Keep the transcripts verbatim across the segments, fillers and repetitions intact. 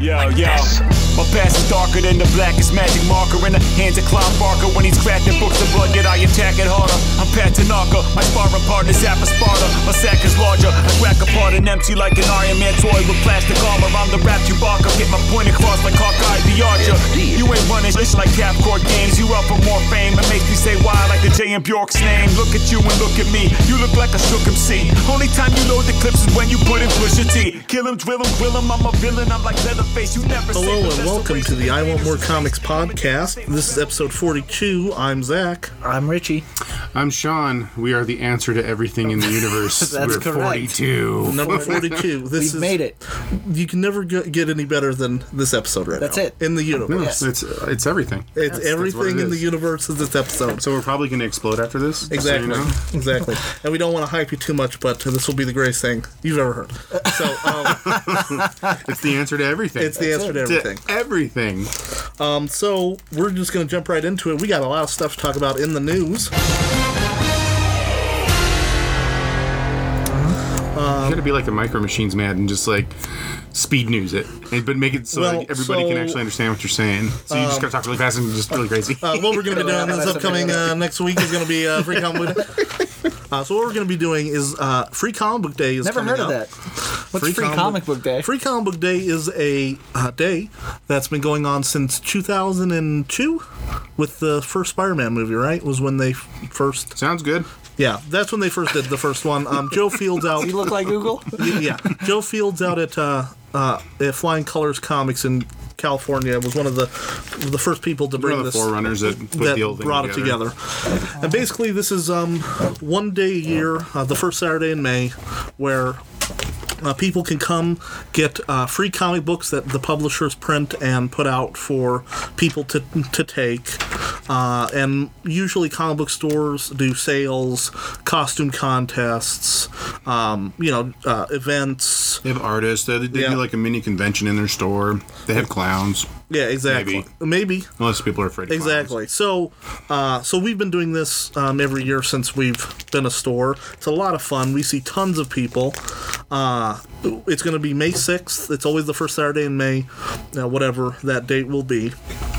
Yo, yo, my past is darker than the blackest magic marker in the hands of Clive Barker. When he's cracking books of blood, yet I attack it harder. I'm Pat Tanaka, my sparring partner's half a Sparta. My sack is larger, I crack apart and empty like an Iron Man toy with plastic armor. I'm the rap Chewbacca, get my point across like Hawkeye the Archer. You ain't running shit like half court games. You up for more fame, it makes me say why like the J M Bjork's name. Look at you and look at me, you look like a shook M C. Only time you load the clips is when you put in Pusha T. Kill him, drill him, grill him, I'm a villain, I'm like Leatherface. You never Hello and welcome to the I Want More Comics podcast. This is episode forty-two. I'm Zach. I'm Richie. I'm Sean. We are the answer to everything in the universe. That's We're correct. forty-two. Number forty-two. This We've is, made it. You can never get, get any better than this episode right That's now. it. In the No, universe. it's it's everything. It's That's- that's what everything it in the is. universe is this episode. So we're probably going to explode after this. just so you Exactly. know. Exactly. And we don't want to hype you too much, but this will be the greatest thing you've ever heard. So, um, It's the answer to everything. it's the answer to everything. To everything. Um, so, we're just going to jump right into it. We got a lot of stuff to talk about in the news. you got to be like a Micro Machines man and just like speed news it, and, but make it so Well, like, everybody so- can actually understand what you're saying. So you just got to talk really fast and just really crazy. Uh, what we're going to be doing this That's upcoming uh, next week is going to be uh, Free Comic Book Day. Uh, so what we're going to be doing is uh, Free Comic Book Day is Never coming heard of up. that. What's Free, Comic Book Day? Free Comic Book Day is a uh, day that's been going on since two thousand two with the first Spider-Man movie, right? Was when they f- first... Sounds good. Yeah, that's when they first did the first one. Um, Joe Fields out... You look like Google? yeah, Joe Fields out at, uh, uh, at Flying Colors Comics in California was one of the the first people to One bring of the this... forerunners that put that the old thing brought together. it together. And basically, this is um, one day a year, uh, the first Saturday in May, where uh, people can come get uh, free comic books that the publishers print and put out for people to to take. Uh, and usually comic book stores do sales, costume contests, um, you know, uh, events. They have artists. They, they Yeah. do like a mini convention in their store. They have clowns. Yeah, exactly. Maybe. Maybe. Unless people are afraid of clowns. Exactly. So, uh, so we've been doing this um, every year since we've been a store. It's a lot of fun. We see tons of people. Uh, it's going to be May sixth. It's always the first Saturday in May, uh, whatever that date will be.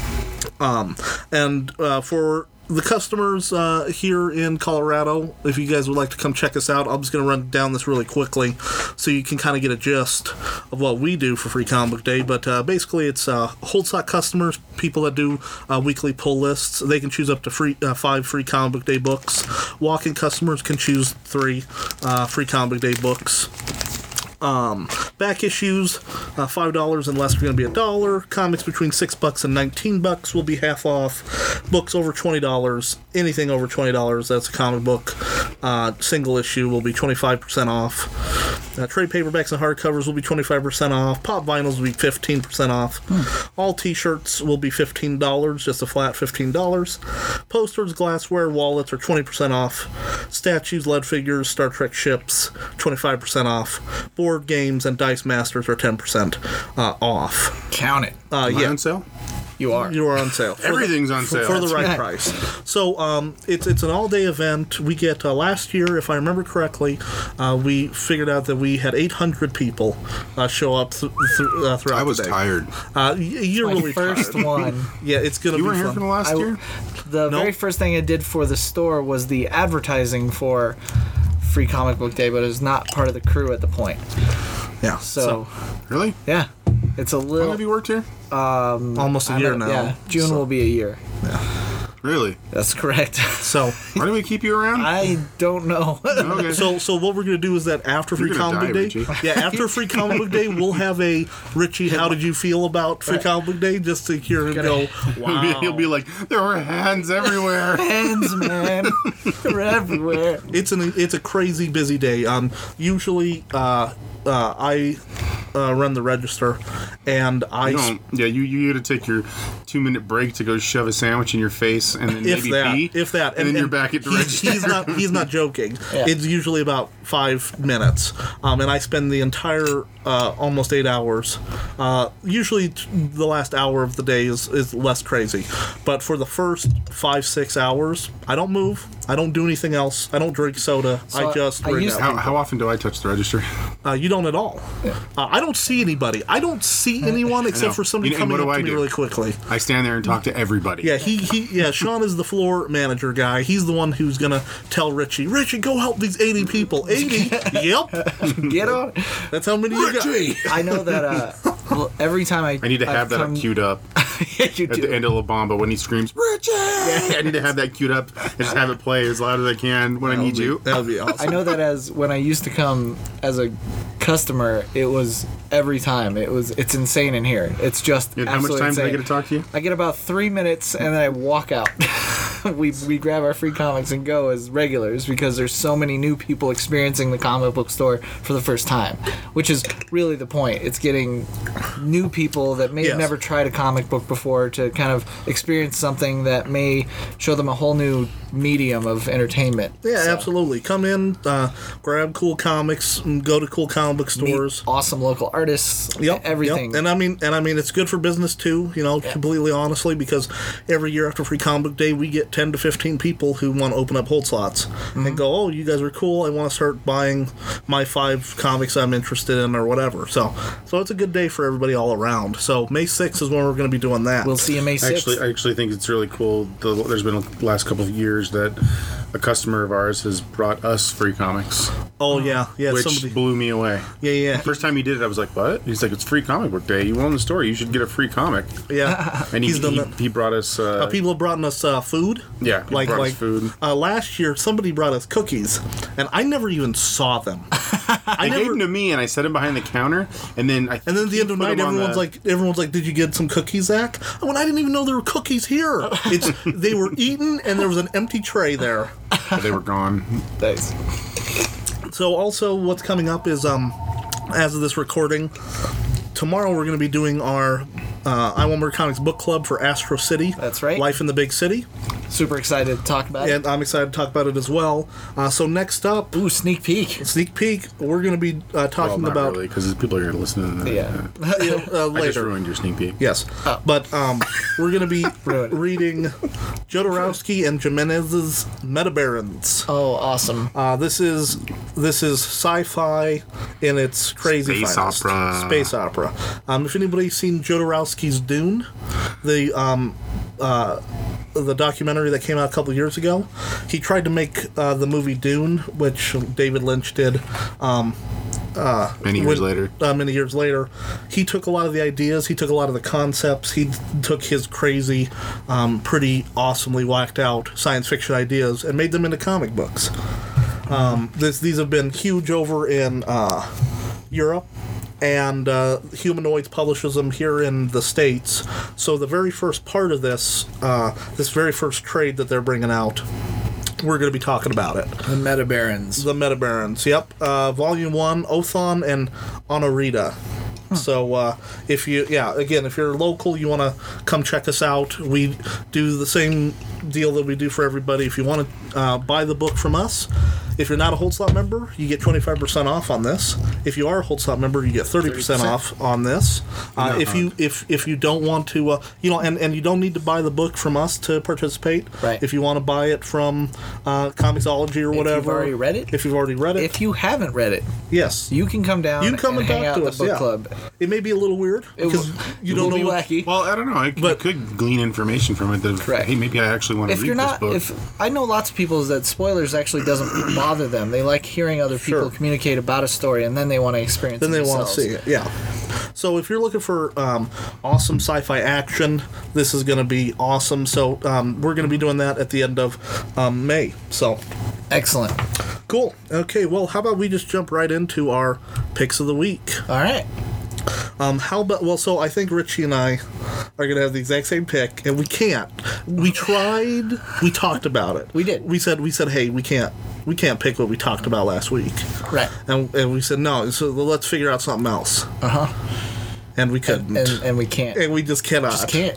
Um, and uh, for the customers uh, here in Colorado, if you guys would like to come check us out, I'm just going to run down this really quickly so you can kind of get a gist of what we do for Free Comic Book Day. But uh, basically, it's uh, hold stock customers, people that do uh, weekly pull lists. They can choose up to free uh, five Free Comic Book Day books. Walk-in customers can choose three uh, Free Comic Book Day books. Um, back issues, uh, five dollars and less are going to be a dollar. Comics between six bucks and nineteen bucks will be half off. Books over twenty dollars, anything over twenty dollars that's a comic book. Uh, single issue will be twenty-five percent off. Uh, trade paperbacks and hardcovers will be twenty-five percent off. Pop vinyls will be fifteen percent off. Hmm. All t-shirts will be fifteen dollars, just a flat fifteen dollars. Posters, glassware, wallets are twenty percent off. Statues, lead figures, Star Trek ships, twenty-five percent off. Board games and Dice Masters are ten percent uh, off. Count it. Uh, Am I yeah, on sale? You are. you are on sale. For the- Everything's on for, sale. for the That's right right. price. So um, it's it's an all day event. We get uh, last year, if I remember correctly, uh, we figured out that we had eight hundred people uh, show up th- th- uh, throughout I was the day. tired. Uh, y- you're My really first tired. one. Yeah, it's gonna You be weren't here fun. for the last I- year? The No. very first thing I did for the store was the advertising for Free Comic Book Day, but it was not part of the crew at the point. Yeah, So, Really? yeah, it's a How long little. have you worked here? almost a I year don't- now. Yeah, June so, will be a year. Really? That's correct. So, Why do we keep you around? I don't know. Okay. so, so what we're gonna do is that after Free You're gonna Comic Book die, Day, Richie. yeah, after Free Comic Book Day, we'll have a Richie. How did you feel about Free Comic Book Day? Just to hear him go, wow. He'll be like, there were hands everywhere. Hands, man. They're everywhere. It's an it's a crazy busy day. Um, usually, uh, uh, I uh, run the register, and I You don't, yeah, you you got to take your two minute break to go shove a sandwich in your face and then if maybe that, pee. if that, and, then you're back at the he's, register. he's not he's not joking. Yeah. It's usually about five minutes, um, and I spend the entire uh, almost eight hours. Uh, usually, t- the last hour of the day is, is less crazy, but for the first five six hours, I don't move. I don't do anything else. I don't drink soda. So I just I ring used out How, people. how often do I touch the register? Uh, you don't at all. Uh, I don't see anybody. I don't see anyone except know. for somebody You know, and coming what up do to I me do? really quickly. I stand there and talk to everybody. Yeah, he, he yeah, Sean is the floor manager guy. He's the one who's gonna tell Richie, Richie, go help these eighty people. eighty? Yep. Get on. That's how many you got. Richie! I know that uh, well, every time I I need to have I've that come, queued up yeah, you at do. the end of La Bamba when he screams, Richie! I need to have that queued up and just have it play as loud as I can when I need you. That would be awesome. I know that as when I used to come as a customer, it was every time. It was it's insane in here. It's just And how much absolutely time insane. do I get to talk to you? I get about three minutes and then I walk out. we we grab our free comics and go as regulars because there's so many new people experiencing the comic book store for the first time, which is really the point. It's getting new people that may Yes. have never tried a comic book before to kind of experience something that may show them a whole new medium of entertainment. Yeah, So, absolutely. Come in, uh, grab cool comics, and go to cool comic book meet stores. awesome local artists. Yep, everything. Yep. And I mean, and I mean, it's good for business too. You know, completely honestly, because every year after Free Comic Book Day, we get ten to fifteen people who want to open up hold slots Mm-hmm. and go, "Oh, you guys are cool. I want to start buying my five comics I'm interested in, or whatever." So, so it's a good day for everybody all around. So May sixth is when we're going to be doing that. We'll see you May sixth. Actually, I actually think it's really cool. The, there's been the last couple of years that a customer of ours has brought us free comics, oh yeah, yeah. which Somebody, blew me away. yeah, yeah, First time he did it, I was like, "What?" He's like, "It's free comic book day. You own the store. You should get a free comic." yeah. And he, He's done he, that. he brought us. Uh, Uh, people have brought us uh, food. Yeah, he like brought us like food. Uh, last year, somebody brought us cookies, and I never even saw them. I gave them to me, and I set them behind the counter, and then I. And then at the end of the night, everyone's the, like, everyone's like, "Did you get some cookies, Zach?" I went, "I didn't even know there were cookies here." It's they were eaten, and there was an empty tray there. they were gone. Thanks. So also, what's coming up is, um, as of this recording, tomorrow we're going to be doing our uh, I Want More Comics book club for Astro City. That's right. Life in the Big City, Super excited to talk about and I'm excited to talk about it as well. Uh, so next up, it. Ooh, sneak peek. sneak peek, we're going to be uh, Well, talking not about really, because people are going to listen to that. Yeah. uh, I just later. ruined your sneak peek. Yes, but um, we're going to be Ruined it. reading Jodorowsky and Jimenez's Metabarons. Oh, awesome. Uh, this is this is sci-fi in its crazy Space finest. opera. Space opera. Um, if anybody's seen Jodorowsky's Dune, the um, uh, the documentary that came out a couple years ago, he tried to make uh, the movie Dune, which David Lynch did. Um, Many years when- later. uh, many years later, he took a lot of the ideas, he took a lot of the concepts, he took his crazy, um, pretty awesomely whacked out science fiction ideas and made them into comic books. Um, this, these have been huge over in uh, Europe, and uh, Humanoids publishes them here in the States. So the very first part of this, uh, this very first trade that they're bringing out, we're going to be talking about it. The Meta Barons. The Metabarons, yep. Uh, Volume one, Othon and Honorita. So, uh, if you, yeah, again, if you're local, you want to come check us out. We do the same deal that we do for everybody. If you want to uh, buy the book from us, if you're not a Hold Slot member, you get twenty-five percent off on this. If you are a Hold Slot member, you get thirty percent off on this. Uh, if you if if you don't want to, uh, you know, and, and you don't need to buy the book from us to participate. Right. If you want to buy it from uh, Comixology or whatever. you've already read it? If you've already read it. If you haven't read it, yes. you can come down You can come and, and hang talk out to at us, the book yeah. club. It may be a little weird It because will, you it don't will know be what, wacky. Well, I don't know. I could, But- could glean information from it. That, Correct. Hey, maybe I actually want to If read you're this not, book. if I know lots of people that spoilers actually doesn't bother them. They like hearing other people Sure. communicate about a story, and then they want to experience. then it they want to themselves. see it. Yeah. So if you're looking for um, awesome sci-fi action, this is going to be awesome. So um, we're going to be doing that at the end of um, May. So Excellent. cool. Okay. Well, how about we just jump right into our picks of the week? All right. Um, how about, well, so I think Richie and I are going to have the exact same pick, and we can't. We tried, we talked about it. We did. We said, we said, hey, we can't, we can't pick what we talked about last week. Right. And, and we said, no, so let's figure out something else. Uh huh. And we couldn't. And And, and we can't. we just cannot. Just can't.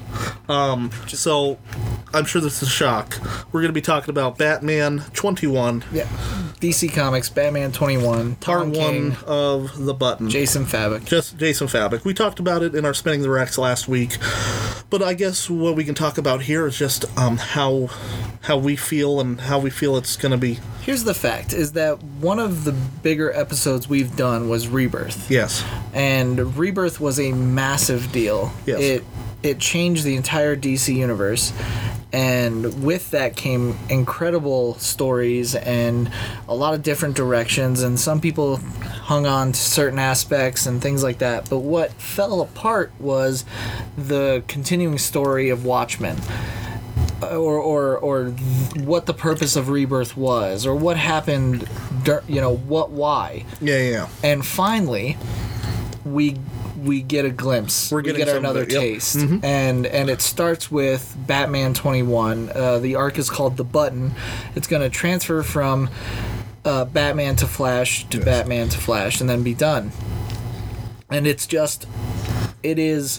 So I'm sure this is a shock. We're going to be talking about Batman twenty-one, Yeah. D C Comics, Batman twenty-one, Part Tom one King, of The Button. Jason Fabok. Just Jason Fabok. We talked about it in our Spinning the Rex last week, but I guess what we can talk about here is just um, how how we feel and how we feel it's going to be. Here's the fact, is that one of the bigger episodes we've done was Rebirth. Yes. And Rebirth was a massive deal. Yes. It it changed the entire D C universe. And with that came incredible stories and a lot of different directions, and some people hung on to certain aspects and things like that. But what fell apart was the continuing story of Watchmen. Or, or or what the purpose of Rebirth was, or what happened, dur- you know, what, why. Yeah, yeah, yeah. And finally, we we get a glimpse. We're we getting get some of another it, yep. taste, Mhm. and and it starts with Batman twenty-one. Uh, the arc is called The Button. It's going to transfer from uh, Batman to Flash to Yes. Batman to Flash, and then be done. And it's just, it is.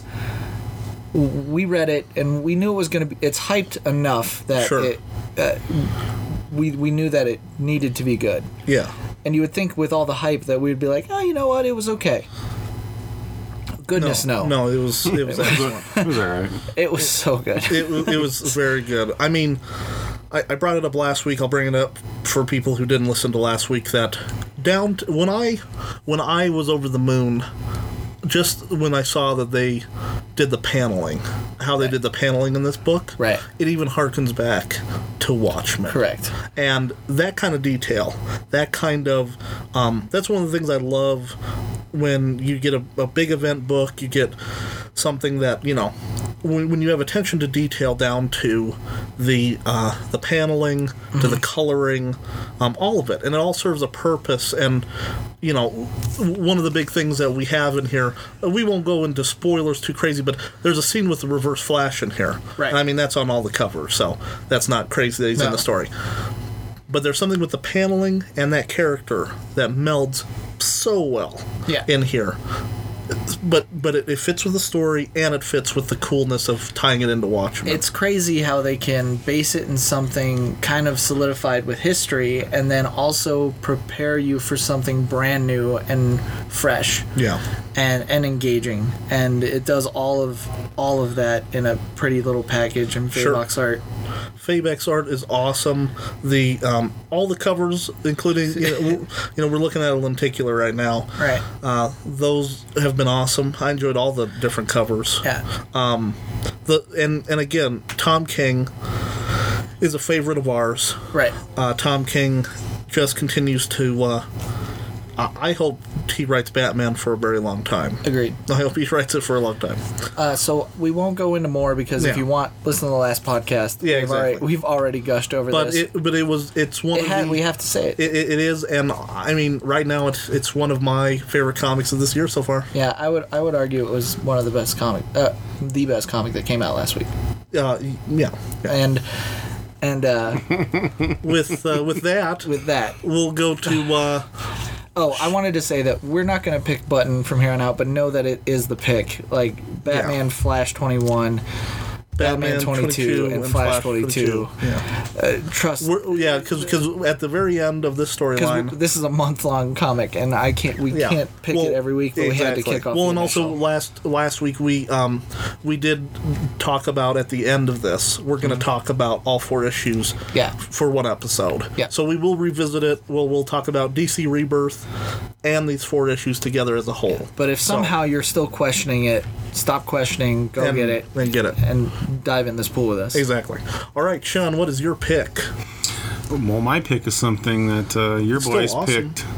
We read it and we knew it was going to be. It's hyped enough that Sure. it. Uh, we we knew that it needed to be good. Yeah. And you would think with all the hype that we'd be like, oh, you know what, it was okay. Goodness, no. No, it was it was excellent. It was alright. It was so good. it, wa- it was very good. I mean, I, I brought it up last week. I'll bring it up for people who didn't listen to last week. That down to, when I when I was over the moon, just when I saw that they did the paneling, how they did the paneling in this book, Right. it even harkens back to Watchmen. Correct. And that kind of detail, that kind of, um, that's one of the things I love when you get a, a big event book, you get something that, you know, when, when you have attention to detail down to the uh, the paneling, mm-hmm. to the coloring, um, all of it. And it all serves a purpose. And, you know, one of the big things that we have in here, we won't go into spoilers too crazy, but there's a scene with the Reverse Flash in here. Right. And I mean, that's on all the covers, so that's not crazy that he's No. in the story. But there's something with the paneling and that character that melds so well Yeah. in here. But but it, it fits with the story, and it fits with the coolness of tying it into Watchmen. It's crazy how they can base it in something kind of solidified with history and then also prepare you for something brand new and fresh. Yeah. And, and engaging. And it does all of all of that in a pretty little package in Sure. Faybox art. Faybeck's art is awesome. The um, all the covers, including you know, we're, you know we're looking at a lenticular right now. Right. Uh, those have been awesome. I enjoyed all the different covers. Yeah. Um, the and and again, Tom King is a favorite of ours. Right. Uh, Tom King just continues to. Uh, I I hope he writes Batman for a very long time. Agreed. I hope he writes it for a long time. Uh, so we won't go into more because if Yeah. you want, listen to the last podcast. Yeah, we've exactly. Already, we've already gushed over But this. it, but it was it's one It of had, the, we have to say it. It, it, it is, and I mean, right now it's it's one of my favorite comics of this year so far. Yeah, I would I would argue it was one of the best comic, uh, the best comic that came out last week. Uh, yeah, yeah. And and uh, with uh, with that, with that, we'll go to. Uh, oh, I wanted to say that we're not going to pick Button from here on out, but know that it is the pick. Like Batman, Yeah. Flash twenty-one. Batman, twenty-two, and, Flash, twenty-two. Yeah, Uh, trust. We're, yeah, because at the very end of this storyline, Because this is a month-long comic, and I can't. We Yeah. can't pick Well, it every week, but we had to exactly. kick off. Well, the and also initial. last last week we um we did talk about at the end of this we're going to talk about all four issues. Yeah. For one episode. Yeah. So we will revisit it. We'll we'll talk about D C Rebirth and these four issues together as a whole. But if So- somehow you're still questioning it, stop questioning. Go and, get it. and get it. And dive in this pool with us. Exactly. All right, Sean, what is your pick? Well, my pick is something that uh, your Still boys awesome. picked.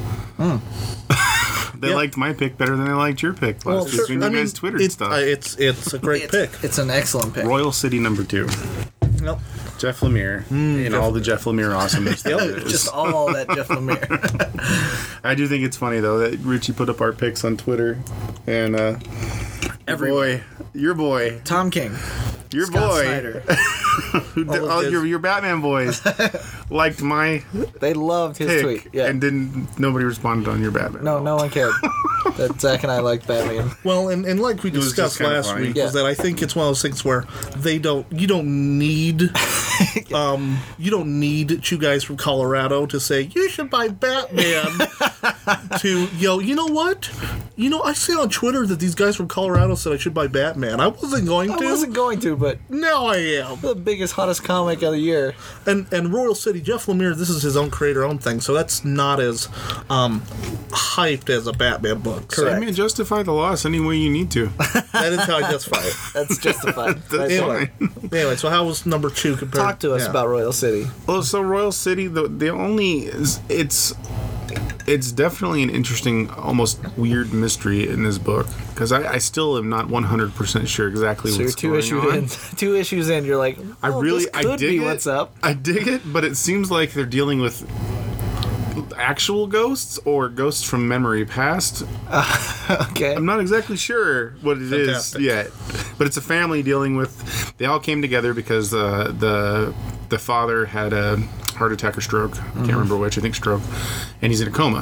Hmm. They Yeah. liked my pick better than they liked your pick last week. sure, when you I mean, guys twittered it's, stuff. uh, it's it's a great It's, pick. it's an excellent pick. Royal City number two. Yep. Jeff Lemire and all the Jeff Lemire awesomeness. that it is. Just all that Jeff Lemire. I do think it's funny though that Richie put up our picks on Twitter, and uh, Every boy, your boy, Tom King. your Scott boy, Snyder. who did, of oh, his- your your Batman boys liked my They loved his pick, tweet. Yeah. and didn't nobody responded on your Batman. no, no one cared. that Zach and I like Batman. Well, and, and like we was discussed just kinda last funny. week, Yeah. is that I think it's one of those things where they don't, you don't need, um, you don't need two guys from Colorado to say you should buy Batman. to yo, you know what? You know, I see on Twitter that these guys from Colorado said I should buy Batman. I wasn't going I to. wasn't going to, but Now I am. the biggest, hottest comic of the year. And and Royal City, Jeff Lemire, this is his own creator, own thing, so that's not as um, hyped as a Batman book. So I mean, justify the loss any way you need to. that is how I justify it. That's justified. That's Anyway, anyway, so how was number two compared? Talk to us yeah. about Royal City. Well, so Royal City, the the only is it's it's definitely an interesting, almost weird mystery in this book because I, I still am not one hundred percent sure exactly So you're what's two going issues on. in. Two issues in, you're like, I oh, really, this I could dig be it. what's up. I dig it, but it seems like they're dealing with actual ghosts or ghosts from memory past. Okay. I'm not exactly sure what it is Fantastic. yet, but it's a family dealing with. They all came together because uh, the the father had a heart attack or stroke. I can't remember which. I think stroke, and he's in a coma.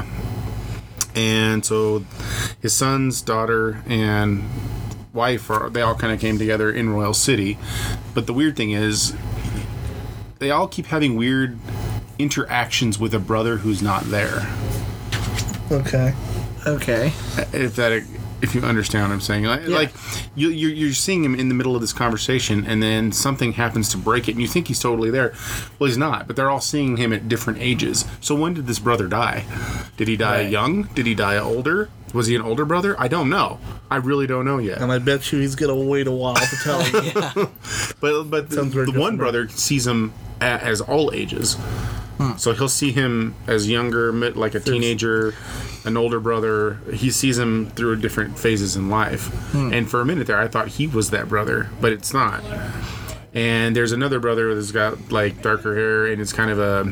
And so, his sons, daughter, and wife are they all kind of came together in Royal City. But the weird thing is, they all keep having weird interactions with a brother who's not there. Okay. Okay. If that, if you understand what I'm saying, like, Yeah. like you, you're, you're seeing him in the middle of this conversation, and then something happens to break it, and you think he's totally there. Well, he's not. But they're all seeing him at different ages. So when did this brother die? Did he die Right. young? Did he die older? Was he an older brother? I don't know. I really don't know yet. And I bet you he's gonna wait a while to tell you. But but the, Sounds very the one different. brother sees him a, as all ages. So he'll see him as younger, mid, like a teenager, an older brother. He sees him through different phases in life. And for a minute there, I thought he was that brother, but it's not. And there's another brother that's got like darker hair, and it's kind of a.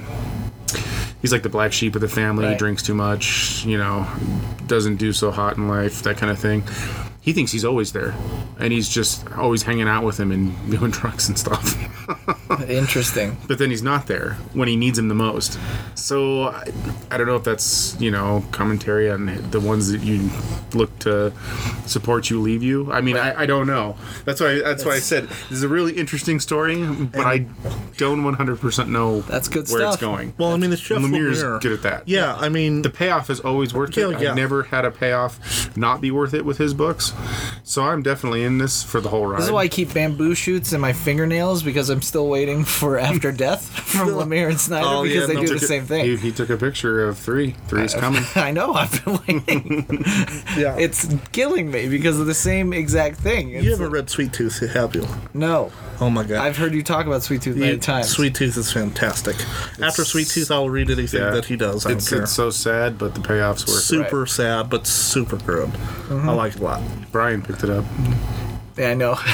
He's like the black sheep of the family. Right. Drinks too much, you know, doesn't do so hot in life, that kind of thing. He thinks he's always there, and he's just always hanging out with him and doing drugs and stuff. Interesting. But then he's not there when he needs him the most. So I, I don't know if that's, you know, commentary on the ones that you look to support you leave you. I mean, I, I don't know. That's why that's why I said this is a really interesting story, but I don't one hundred percent know That's good where stuff. it's going. Well, I mean, it's Jeff And Lemire's Lemire. good at that. Yeah, I mean, The payoff is always worth Yeah, it. yeah. I've never had a payoff not be worth it with his books. So I'm definitely in this for the whole ride. This is why I keep bamboo shoots in my fingernails because I'm still waiting for After Death from Lemire and Snyder Oh, because yeah, they no, do took the it- same thing. He, he took a picture of three. Three's coming. I know. I've been waiting. yeah. It's killing me because of the same exact thing. It's you haven't read Sweet Tooth, have you? No. Oh my god. I've heard you talk about Sweet Tooth many You- times. Sweet Tooth is fantastic. After Sweet Tooth, I'll read anything Yeah. that he does. I It's, don't care. it's so sad, but the payoff's worth it. super sad, but super good. I like it a lot. Brian picked it up. Yeah, I know.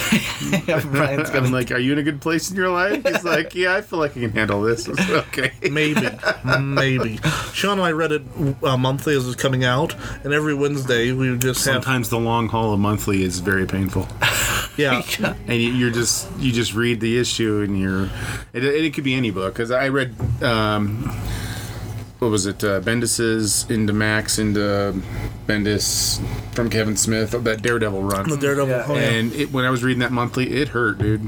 Brian's I'm gonna. like, are you in a good place in your life? He's like, yeah, I feel like I can handle this. I said, okay. Maybe, maybe. Sean and I read it uh, monthly as it was coming out, and every Wednesday we would just have Sometimes the long haul of monthly is very painful, yeah. and you- you're just you just read the issue, and you're it, it could be any book because I read um, what was it uh, Bendis's into Max into Bendis from Kevin Smith that Daredevil run. The Daredevil. Yeah. Oh, yeah. And it, when I was reading that monthly, it hurt, dude.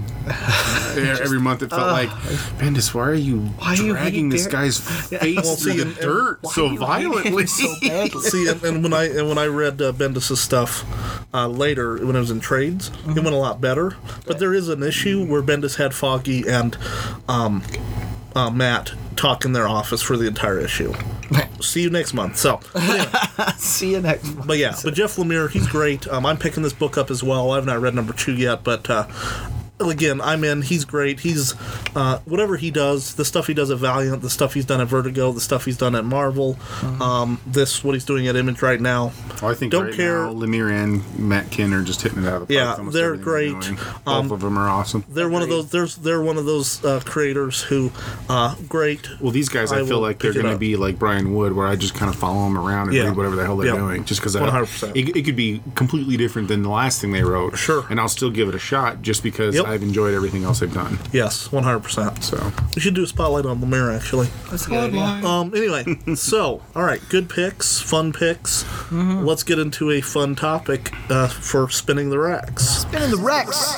Every month it felt like, Bendis, why are you Why do you dragging hate this Dare- guy's face Well, see, through and- the and dirt Why so do you hate violently? him so badly? See, and, and when I and when I read uh, Bendis' stuff uh, later, when it was in trades, it went a lot better. But there is an issue where Bendis had Foggy and um, uh, Matt talk in their office for the entire issue. See you next month. So, but, anyway, See you next month. but yeah, but Jeff Lemire, he's great. Um, I'm picking this book up as well. I've not read number two yet, but. Uh, Again, I'm in. He's great. He's uh, whatever he does, the stuff he does at Valiant, the stuff he's done at Vertigo, the stuff he's done at Marvel, um, this what he's doing at Image right now. Well, I think Don't right care. now, Lemire and Matt Kinn are just hitting it out of the park. Yeah, with almost they're everything great. doing. Both Um, of them are awesome. They're one of those. There's they're one of those uh, creators who, uh, great. Well, these guys, I, I feel will like they're pick it going to up. be like Brian Wood, where I just kind of follow them around and Yeah. read whatever the hell they're Yep. doing, just because one hundred percent. it, it could be completely different than the last thing they wrote. Sure. And I'll still give it a shot, just because Yep. I I've enjoyed everything else they've done. Yes, one hundred percent. So We should do a spotlight on Lemire, actually. That's a good idea. Um. Anyway, so, all right, good picks, fun picks. Mm-hmm. Let's get into a fun topic uh, for Spinning the Racks. Spinning the Rex.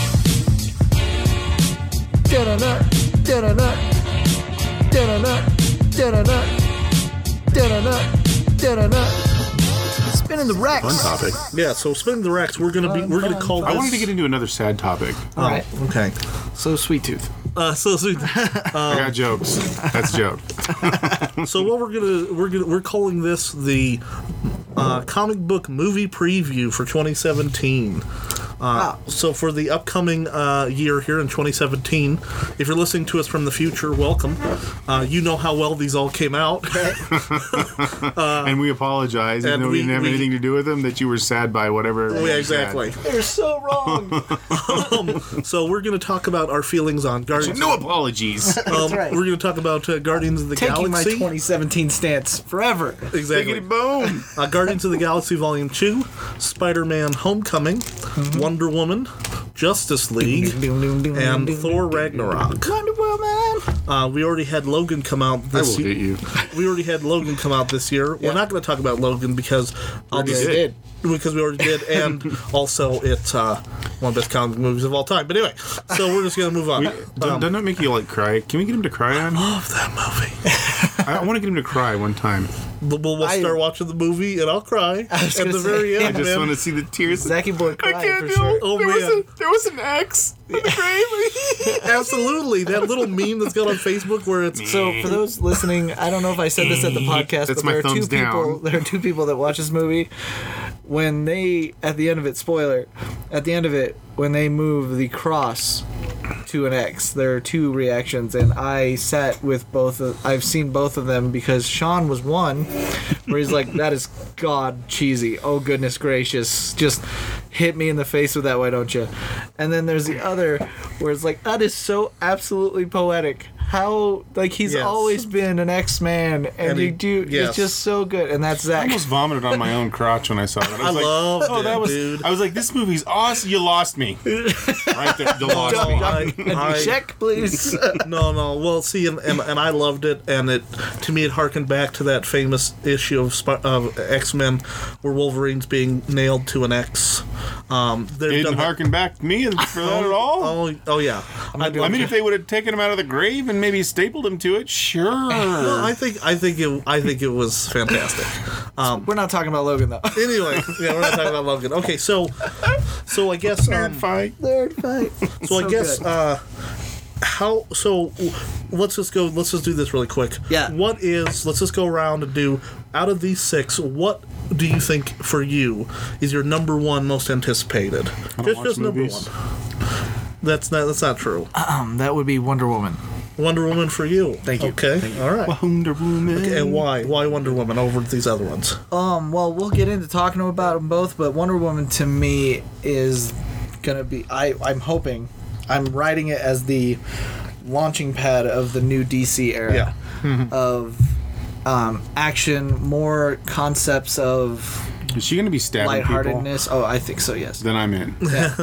Da-da-da, da-da-da, da-da-da, da-da-da, da-da-da, da-da-da. Spinning the Rex. fun topic. Yeah, so Spinning the Racks, we're gonna be, we're gonna call this. I wanted to get into another sad topic. Oh, All right. okay. So Sweet Tooth. Uh, so, so, I got jokes. That's a joke. so what we're gonna we're gonna we're calling this the uh, comic book movie preview for twenty seventeen. Uh, Wow. So for the upcoming uh, year here in twenty seventeen, if you're listening to us from the future, welcome. Uh, you know how well these all came out. And we apologize, even and though we, we- didn't have we- anything to do with them, that you were sad by whatever. Oh, yeah, exactly. They're so wrong. So we're going to talck about our feelings on Guardians. No apologies. um, right. We're going to talk about uh, Guardians of the Taking my Galaxy. twenty seventeen stance forever. Exactly. Biggity boom. Uh, Guardians of the Galaxy Volume two, Spider-Man Homecoming, Wonder Woman, Justice League, and Thor Ragnarok. Wonder Woman. Uh, we already had Logan come out I this will year. hit you. We already had Logan come out this year. We're Yeah. not going to talk about Logan because I'll Already just did. because we already did, and also it's uh, one of the best comic movies of all time. But anyway, so we're just going to move on. We, don't, doesn't that make you like cry? Can we get him to cry on? Love that movie. I, I want to get him to cry one time. We'll, we'll I- start watching the movie, and I'll cry at was the gonna very say, I end. just man. want to see the tears. Zachy boy I crying can't for do sure. it. Oh, there, was man. a, there was an X in the grave. Absolutely, that little meme that's got on Facebook where it's So for those listening, I don't know if I said this at the podcast, That's but my there are two thumbs down. people. There are two people that watch this movie. When they at the end of it, spoiler, at the end of it, when they move the cross to an X, there are two reactions, and I sat with both. Of, I've seen both of them because Sean was one, where he's like, "That is god cheesy. Oh goodness gracious, just hit me in the face with that, why don't you?" And then there's the other where it's like, "That is so absolutely poetic." How like he's Yes. always been an X-Man, and, And you he- do yes. it's just so good, and that's I Zach. almost vomited on my own crotch when I saw that. I, I was like, loved oh, it, that was. dude. I was like, this movie's awesome. You lost me. Right there, you lost No, me. I, I- Check, please. no, no. Well, see, and, and, and I loved it, and it to me it harkened back to that famous issue of, Sp- of X Men where Wolverine's being nailed to an X. Um, they've It didn't done that- harken back to me for that at all. Oh, oh yeah. I, I mean, if they would have taken him out of the grave and maybe stapled him to it, sure. no, I think I think it I think it was fantastic. We're not talking about Logan though. Anyway, yeah, we're not talking about Logan. Okay, so so I guess Nerd um, fight. Third fight. so I guess uh, how so let's just go let's just do this really quick. Yeah. What is let's just go around and do out of these six, what do you think for you is your number one most anticipated? Just watch just number movies. one. That's not that's not true. Um, that would be Wonder Woman. Wonder Woman for you. Thank you. Okay. Thank you. All right. Wonder Woman. Okay, and why? Why Wonder Woman over these other ones? Um, well, we'll get into talking about them both, but Wonder Woman to me is gonna be. I I'm hoping, I'm writing it as the launching pad of the new D C era Yeah. of um, action, more concepts of Is she going to be stabbing people? lightheartedness. Oh, I think so. Yes. Then I'm in.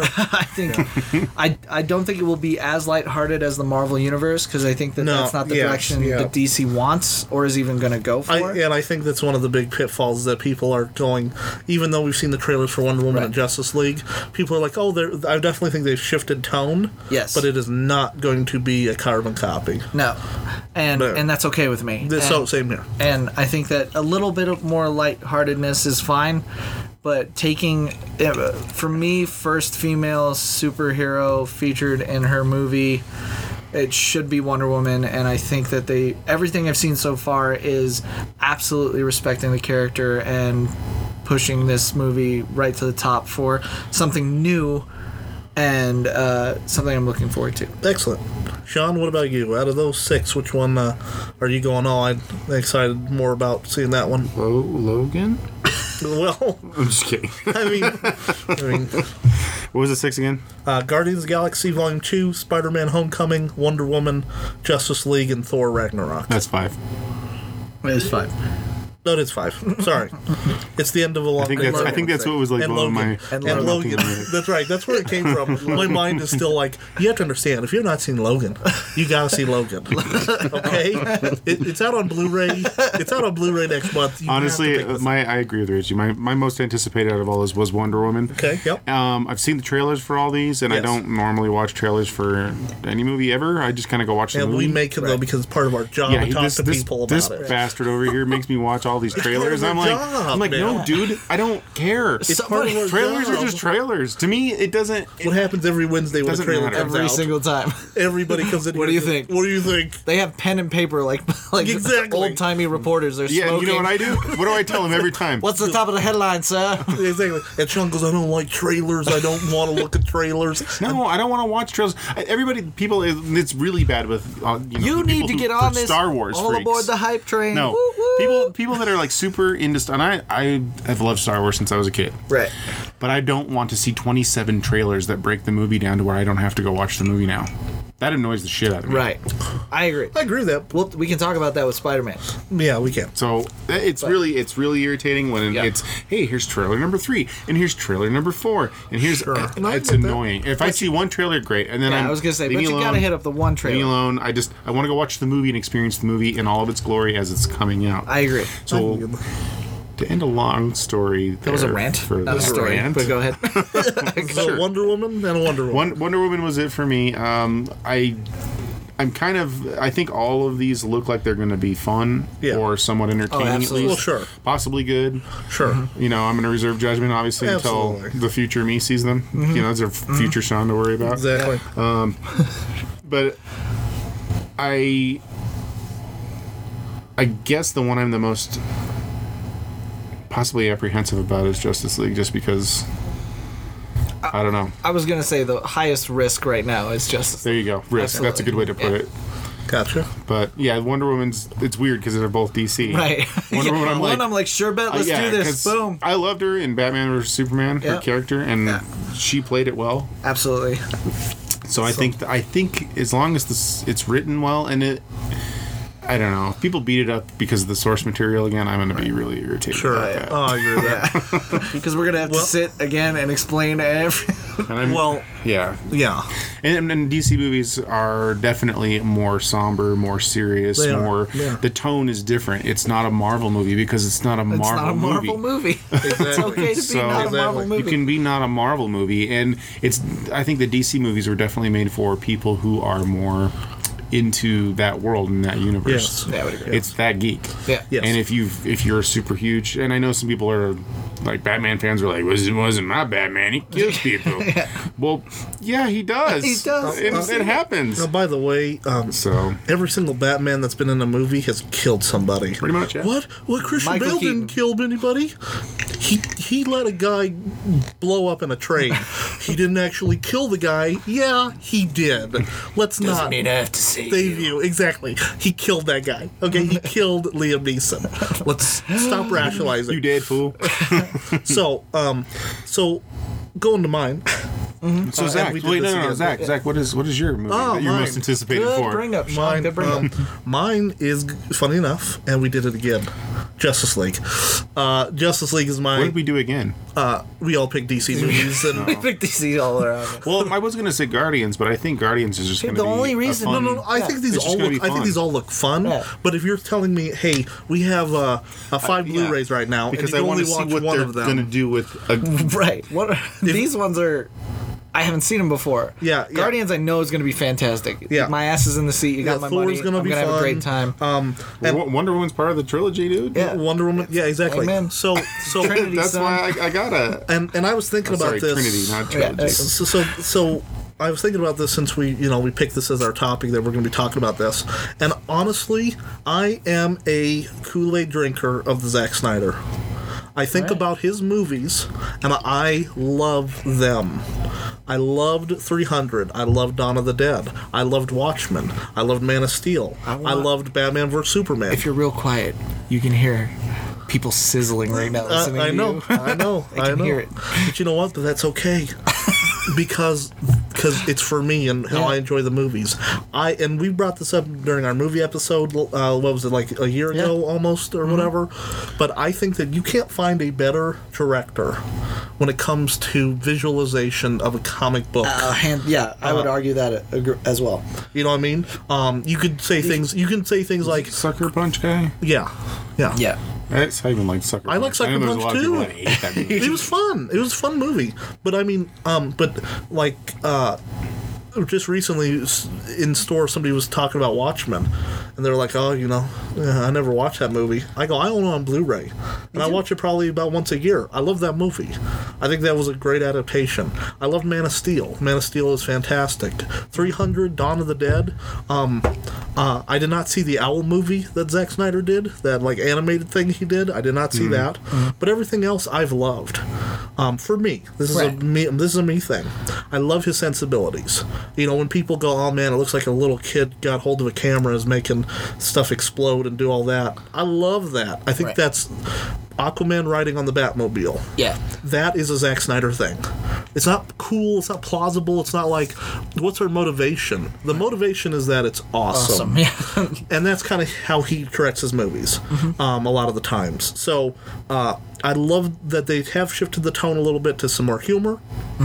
I think I I don't think it will be as lighthearted as the Marvel universe because I think that No, that's not the yes, direction yeah. that D C wants or is even going to go for. I, and I think that's one of the big pitfalls that people are going. Even though we've seen the trailers for Wonder Woman Right. and Justice League, people are like, "Oh, they're." I definitely think they've shifted tone. Yes. but it is not going to be a carbon copy. No, and No. and that's okay with me. This, and, so same here. and I think that a little bit of more lightheartedness is fine, but taking uh, for me, first female superhero featured in her movie, it should be Wonder Woman, and I think that they everything I've seen so far is absolutely respecting the character and pushing this movie right to the top for something new and uh, something I'm looking forward to. Excellent, Sean. What about you? Out of those six, which one uh, are you going? Oh, I'm excited more about seeing that one. Lo- Logan? Well, I'm just kidding. I mean, I mean, What was the six again? uh, Guardians of the Galaxy Volume Two, Spider-Man: Homecoming, Wonder Woman, Justice League, and Thor: Ragnarok. That's five. It's fine. No, it's five. Sorry, it's the end of a long. I think that's. I think that's what was like and blowing Logan. my. And And Logan. Logan. That's right. That's where it came from. My mind is still like, you have to understand, if you've not seen Logan, you gotta see Logan. Okay? It, it's out on Blu-ray. It's out on Blu-ray next month. You have to Honestly, pick this my I agree with Richie. My my most anticipated out of all this was Wonder Woman. Okay, yep. Um, I've seen the trailers for all these, and I Yes. don't normally watch trailers for any movie ever. I just kind of go watch the And movie. we make it, though, because it's part of our job yeah, to he- talk this, to this, people this about it. bastard over here makes me watch all these trailers. our I'm like, job, I'm like, no, man. dude, I don't care. It's part of our Trailers are job. just trailers. To me, it doesn't. It, What happens every Wednesday when a Doesn't trailer matter. comes Every out? single time. Everybody comes in What here do you and goes, think? What do you think? They have pen and paper like like Exactly. old timey reporters. They're yeah, smoking. you know what I do? What do I tell them every time? What's the top of the headline, sir? Exactly. And Sean goes, I don't like trailers. I don't want to look at trailers. No, I don't want to watch trailers. I- Everybody, people, it's really bad with. Uh, you know, You the need people to who- get for on this. Star Wars All freaks. aboard the hype train. No, Woo, woo. people, people that are like super into Star. And I, I have loved Star Wars since I was a kid. Right. But I don't want to see twenty-seven trailers that break the movie down to where I don't have to go watch the movie now. That annoys the shit out of me. Right. I agree. I agree with that. Well, we can talk about that with Spider-Man. Yeah, we can. So it's really it's really irritating when Yeah. it's hey, here's trailer number three and here's trailer number four and here's Sure. uh, And I it's get that. annoying. If I see one trailer, great, and then Yeah, I'm I was gonna say, leave but me you alone, gotta hit up the one leave me trailer. alone. I just I want to go watch the movie and experience the movie in all of its glory as it's coming out. I agree. so to end a long story, That was a rant. For That was a story. rant. But go ahead. So Sure. Wonder Woman and a Wonder Woman. One, Wonder Woman was it for me. Um, I, I'm kind of. I think all of these look like they're going to be fun Yeah. or somewhat entertaining. at absolutely. least. Well, sure. Possibly good. Sure. You know, I'm going to reserve judgment obviously Absolutely. until the future me sees them. You know, it's a future Sean to worry about. Exactly. But I, I guess the one I'm the most possibly apprehensive about is Justice League, just because. I don't know. I was gonna say the highest risk right now is Justice. There you go. Risk. That's a good way to put Yeah. it. Gotcha. But yeah, Wonder Woman's. It's weird because they're both D C. Right. Wonder Woman. I'm One, like, I'm like, sure bet, let's uh, yeah, do this. 'cause Boom. I loved her in Batman versus Superman. Her Yeah. character, and Yeah. she played it well. Absolutely. So I think I think as long as this it's written well and it. I don't know. If people beat it up because of the source material again, I'm going to be really irritated. Sure. About that. Oh, I agree with that. Because we're gonna have Well- to sit again and explain every. And I'm, Well, yeah. yeah. And, and D C movies are definitely more somber, more serious, They are, more. yeah. The tone is different. It's not a Marvel movie because it's not a It's Marvel not a Marvel movie. movie. It's okay to be So- not a Exactly. Marvel movie. You can be not a Marvel movie, and it's. I think the D C movies were definitely made for people who are more into that world and that universe. Yes. Yeah, I would agree. It's that geek. Yeah. Yes. And if you if you're super huge, and I know some people are like Batman fans are like, "Was it wasn't my Batman? He kills people." Well, yeah, he does. He does. It, it happens. Now, by the way, um, So every single Batman that's been in a movie has killed somebody. pretty much, yeah. What? What? Christian Michael Bale Keaton. didn't kill anybody. He he let a guy blow up in a train. He didn't actually kill the guy. Yeah, he did. Let's not have to see. save you. Exactly. He killed that guy. Okay, he killed Liam Neeson. Let's stop rationalizing. You dead fool. So, um, so going to mine. So Uh, Zach, and we did wait, no, this no, no, again. Zach, Zach, what is what is your movie Oh, that you're mine. most anticipated Good for? bring up, Sean. Mine, Good bring um, up. mine is funny enough, and we did it again. Justice League. Uh, Justice League is What mine. did we do again? Uh, we all picked D C movies, and We picked D C all around. Well, I was gonna say Guardians, but I think Guardians is just See, gonna the be only a reason- fun- no, no, no. I Yeah. think these It's just all gonna look. be I think fun. these all look fun. Yeah. But if you're telling me, hey, we have uh, uh, five yeah. Blu-rays right now, because and I you want only to see watch what one they're of them. gonna do with a Right. What are, these ones are. I haven't seen them before. Yeah, yeah. Guardians, I know is going to be fantastic. Yeah. My ass is in the seat. You got Yeah, my Thor's money. gonna I'm be going to have a fun. great time. Um, and Wo- Wonder Woman's part of the trilogy, dude. Yeah. Wonder Woman. Yeah, exactly. Amen. So, so, Trinity. That's son. why I, I gotta. and and I was thinking Oh, about sorry, this. Trinity, not Yeah, trilogy. So, so, so I was thinking about this since we, you know, we picked this as our topic that we're going to be talking about this. And honestly, I am a Kool-Aid drinker of the Zack Snyder. I think Right. about his movies, and I love them. I loved three hundred. I loved Dawn of the Dead. I loved Watchmen. I loved Man of Steel. I, want- loved Batman versus Superman. If you're real quiet, you can hear people sizzling right now Uh, listening I to know, you. I know, I I can know. hear it. But you know what? But that's okay. because because it's for me and how Yeah. I enjoy the movies. I and we brought this up during our movie episode. Uh, what was it, like a year ago, Yeah. almost, or whatever? But I think that you can't find a better director when it comes to visualization of a comic book. Uh, hand, yeah, I would argue that ag- as well. You know what I mean? Um, you could say things. You can say things like, Sucker Punch guy. yeah, yeah, Yeah. That's I even like Sucker I Punch. like Sucker know there's a Punch lot of people too. that hate that movie. It was fun. It was a fun movie. But I mean, um, but like, uh, just recently s- in store, somebody was talking about Watchmen, and they were like, "Oh, you know, yeah, I never watched that movie." I go, "I own it on Blu-ray, and I watch it probably about once a year." I love that movie. I think that was a great adaptation. I love Man of Steel. Man of Steel is fantastic. three hundred, Dawn of the Dead. Um, uh, I did not see the Owl movie that Zack Snyder did. That like animated thing he did. I did not see that. But everything else I've loved. Um, for me, this is Right. a me. This is a me thing. I love his sensibilities. You know, when people go, "Oh man, it looks like a little kid got hold of a camera and is making stuff explode and do all that." I love that. I think Right. that's Aquaman riding on the Batmobile. Yeah. That is a Zack Snyder thing. It's not cool. It's not plausible. It's not like, what's our motivation? The motivation is that it's awesome. Awesome. Yeah. And that's kind of how he corrects his movies um, a lot of the times. So uh, I love that they have shifted the tone a little bit to some more humor.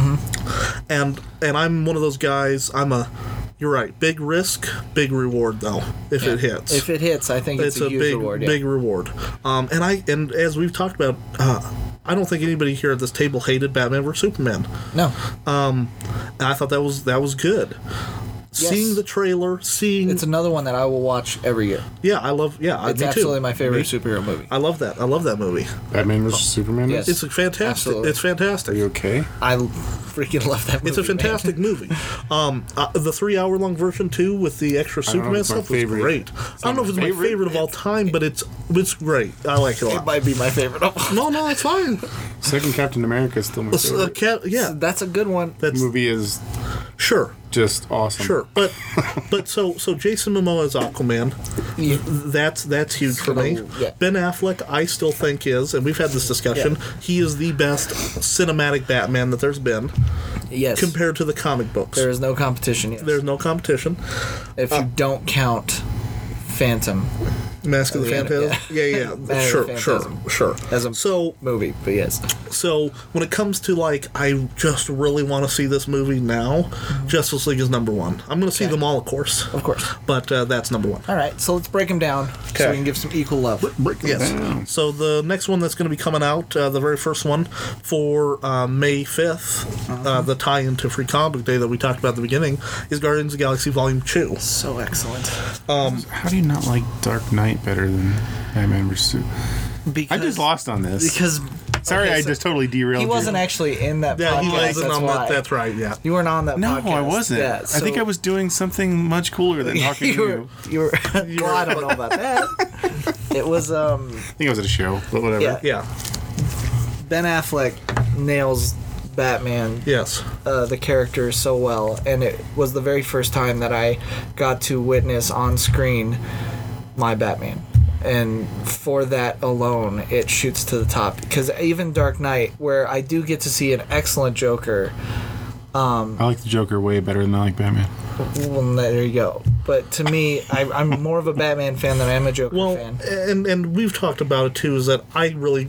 And and I'm one of those guys. I'm a. You're right. Big risk, big reward, though. If it hits, If it hits, I think it's, it's a, a huge big, reward. Yeah. big reward. Um, and I and as we've talked about, uh, I don't think anybody here at this table hated Batman versus Superman. No. And I thought that was that was good. Yes. Seeing the trailer, seeing It's another one that I will watch every year. yeah, I love yeah, It's me absolutely too. my favorite Me- superhero movie. I love that. I love that movie. Batman versus Superman. Yes. It's a fantastic. Absolutely. It's fantastic. Are you okay? I freaking love that movie. It's a fantastic man. movie. Um, uh, the three-hour-long version too, with the extra don't know if Superman it's my stuff, was favorite. great. I don't know if it's my favorite. favorite of all time, but it's it's great. I like it a It lot. might be my favorite of all. No, no, it's fine. Second Captain America is still my Uh, favorite. cat, yeah, That's a good one. The that's movie is sure. just awesome. Sure, but but so so Jason Momoa as Aquaman, Yeah. that's that's huge for me. Yeah. Ben Affleck, I still think is, and we've had this discussion. Yeah. He is the best cinematic Batman that there's been Yes. compared to the comic books. There is no competition yet. There's no competition. If you don't count Phantom Mask of the Yeah, Phantasm. Yeah, yeah, Mask of the sure, sure, Phantasm. sure. as a So movie, but yes. So when it comes to like, I just really want to see this movie now. Justice League is number one. I'm going to see Okay. them all, of course, Of course. but uh, that's number one. All right, so let's break them down so Okay. we can give some equal love. Break them Yes. down. So the next one that's going to be coming out, uh, the very first one for uh, May fifth, uh, the tie-in to Free Comic Book Day that we talked about at the beginning, is Guardians of the Galaxy Volume Two. So excellent. How do you not like Dark Knight better than Batman versus Superman? Because, I just lost on this. Because Sorry, okay, I so just totally derailed he wasn't you. actually in that Yeah, podcast. he wasn't that's on why. that. That's right. Yeah. You weren't on that No, podcast. I wasn't. Yeah, I think so- I was doing something much cooler than talking to you were, you. you were, well, I don't know about that. It was um, I think I was at a show, but whatever. Yeah. Yeah. Ben Affleck nails Batman, Yes. uh, the character, so well, and it was the very first time that I got to witness on screen my Batman. And for that alone, it shoots to the top. Because even Dark Knight, where I do get to see an excellent Joker, I like the Joker way better than I like Batman. well, there you go. But to me, I, I'm more of a Batman fan than I am a Joker Well, fan. and and we've talked about it too. Is that I really.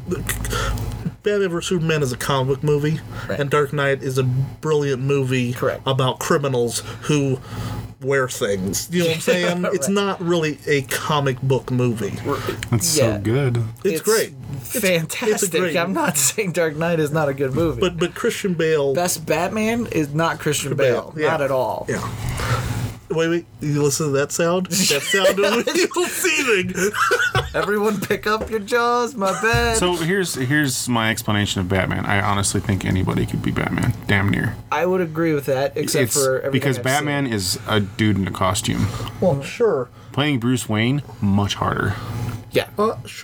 Batman versus Superman is a comic book movie, Right. and Dark Knight is a brilliant movie Correct. about criminals who wear things. You know what I'm saying? It's Right. not really a comic book movie. That's Yeah. so good. It's, great. Fantastic. great- I'm not saying Dark Knight is not a good movie. But but Christian Bale. Best Batman is not Christian Bale. yeah. Not at all. Yeah. Wait, wait. You listen to that sound? That sound of wheel seething. Everyone pick up your jaws, my bad. So here's here's my explanation of Batman. I honestly think anybody could be Batman, damn near. I would agree with that, except It's for everything because I've Batman seen. is a dude in a costume. Well, sure. Playing Bruce Wayne, much harder. Yeah. Uh, sure.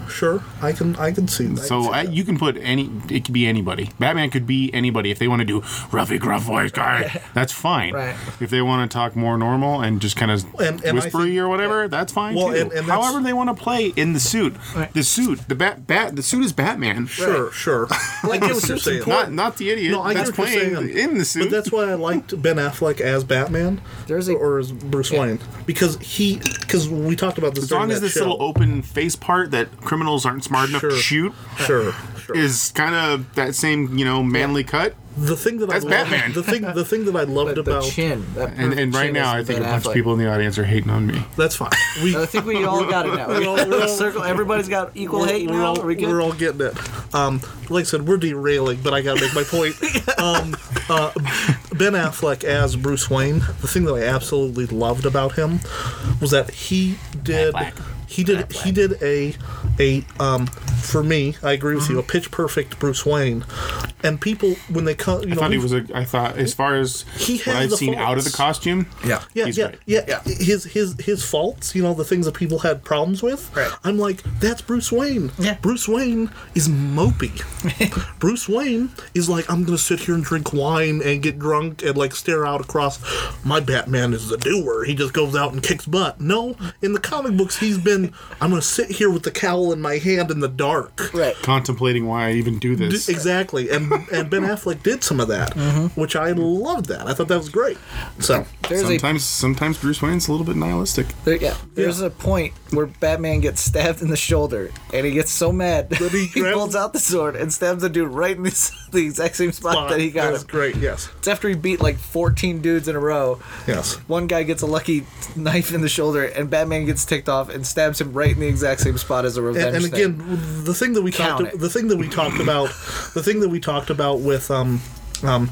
sure. I can I can see that. So I, you can put any. It could be anybody. Batman could be anybody. If they want to do ruffy gruff voice guy, that's fine. Right. If they want to talk more normal and just kind of And- and I whispery think- or whatever, that's fine Well, too. and- and that's- However they want to play in the suit. Right. The suit. The bat. Bat. The suit is Batman. Sure, sure. I get what you're saying. Not not the idiot. No, I that's get what you're playing saying. in the suit. But that's why I liked Ben Affleck as Batman, There's a- or as Bruce Wayne, because he, because we talked about this. as long during as that this show. little open face part that criminals aren't smart enough to Sure. shoot Sure, sure. is kind of that same, you know, manly cut. The thing that That's I loved, Batman. the thing, the thing that I loved The, the about chin. That And, perfect and right chin now, is I think Ben a bunch of Affleck. people in the audience are hating on me. that's fine. We I think we all got it now. We're all- we're all- Circle. Everybody's got equal we're, hate we're now. all, Are we good? we're all getting it. Um, like I said, we're derailing, but I got to make my point. Um, uh, Ben Affleck as Bruce Wayne. The thing that I absolutely loved about him was that he did. He did. He did a a um, for me. I agree with you. A pitch perfect Bruce Wayne, and people when they come, you I know, thought he we've- was a. I thought as far as He what has I've the seen out of the faults. costume, Yeah. Yeah, He's yeah, great. yeah, Yeah. His his his faults, you know, the things that people had problems with. Right. I'm like, that's Bruce Wayne. Yeah. Bruce Wayne is mopey. Bruce Wayne is like, I'm gonna sit here and drink wine and get drunk and like stare out across. My Batman is the doer. He just goes out and kicks butt. No, in the comic books, he's been. I'm gonna sit here with the cowl in my hand in the dark. Right. contemplating why I even do D- this. Exactly, and and Ben Affleck did some of that, which I loved. That I thought that was great. So There's a Sometimes, sometimes Bruce Wayne's a little bit nihilistic. There, yeah, there's a point where Batman gets stabbed in the shoulder, and he gets so mad that he he, grabs- pulls out the sword and stabs the dude right in the, the exact same spot that he got was him. great. Yes, It's after he beat like fourteen dudes in a row. yes. One guy gets a lucky knife in the shoulder, and Batman gets ticked off and stabs him right in the exact same spot as a revenge And, and thing. again, the thing that we Count talked, it. the thing that we talked about, the thing that we talked about with um, um,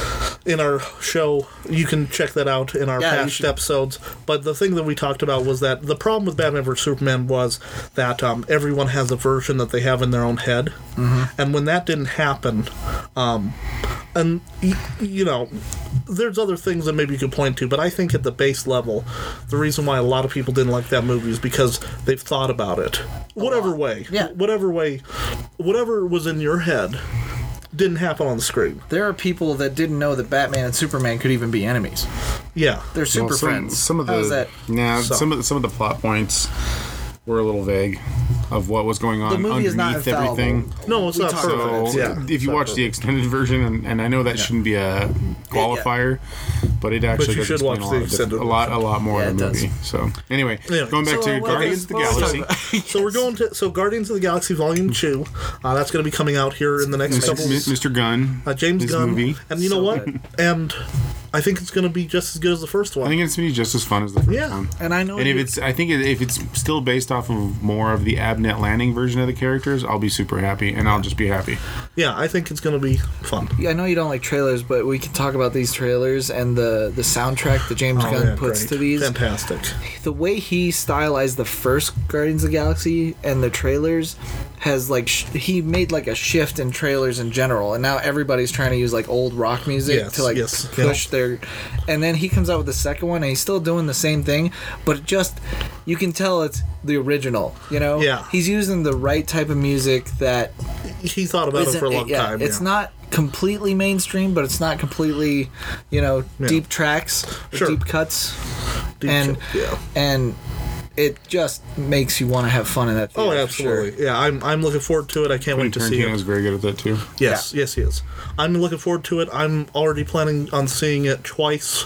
in our show, you can check that out in our Yeah, you past should. episodes. But the thing that we talked about was that the problem with Batman versus Superman was that um, everyone has a version that they have in their own head, Mm-hmm. and when that didn't happen, um, and y- you know. There's other things that maybe you could point to, but I think at the base level, the reason why a lot of people didn't like that movie is because they've thought about it. Whatever way. Yeah. Whatever way. Whatever was in your head didn't happen on the screen. There are people that didn't know that Batman and Superman could even be enemies. Yeah. They're super Well, some, friends. Some of How's the that? nah, So- some of the, some of the plot points were a little vague of what was going on The movie is not underneath infallible. everything. No, it's We not talked perfect. about So yeah. if you It's watch not the perfect. extended version, and, and I know that shouldn't be a qualifier, but it actually you does should explain watch a the lot, of extended diff- a lot, a lot more Yeah, of the it does. movie. So anyway, Anyway, going back So, to uh, what Guardians is- of the what was Galaxy. talking So we're going to so Guardians of the Galaxy Volume Two. Uh, that's going to be coming out here in the next couple. Mister Gunn, Uh, James his Gunn, movie. and you know So what? good. And I think it's going to be just as good as the first I one. think it's gonna be just as fun as the first Yeah. one. And I know And if you- it's, I think it- if it's still based off of more of the Abnett Lanning version of the characters, I'll be super happy, and I'll just be happy. Yeah, I think it's going to be fun. I know you don't like trailers, but we can talk about these trailers and the, the soundtrack that James Oh, Gunn yeah, puts great. to these. Fantastic. The way he stylized the first Guardians of the Galaxy and the trailers has like sh- he made like a shift in trailers in general, and now everybody's trying to use like old rock music Yes, to like yes, push yeah. their. And then he comes out with the second one, and he's still doing the same thing, but it just you can tell it's the original. You know, Yeah. he's using the right type of music that He thought about it isn't- for a long yeah, time. It's yeah. not completely mainstream, but it's not completely, you know, Yeah. deep tracks, or Sure. deep cuts, Deep and cut, yeah. and it just makes you want to have fun in that Oh, theater. for sure. absolutely. Yeah, I'm I'm looking forward to it. I can't wait to see Tarantino's it. very good at that too. Yes, yes, he is. I'm looking forward to it. I'm already planning on seeing it twice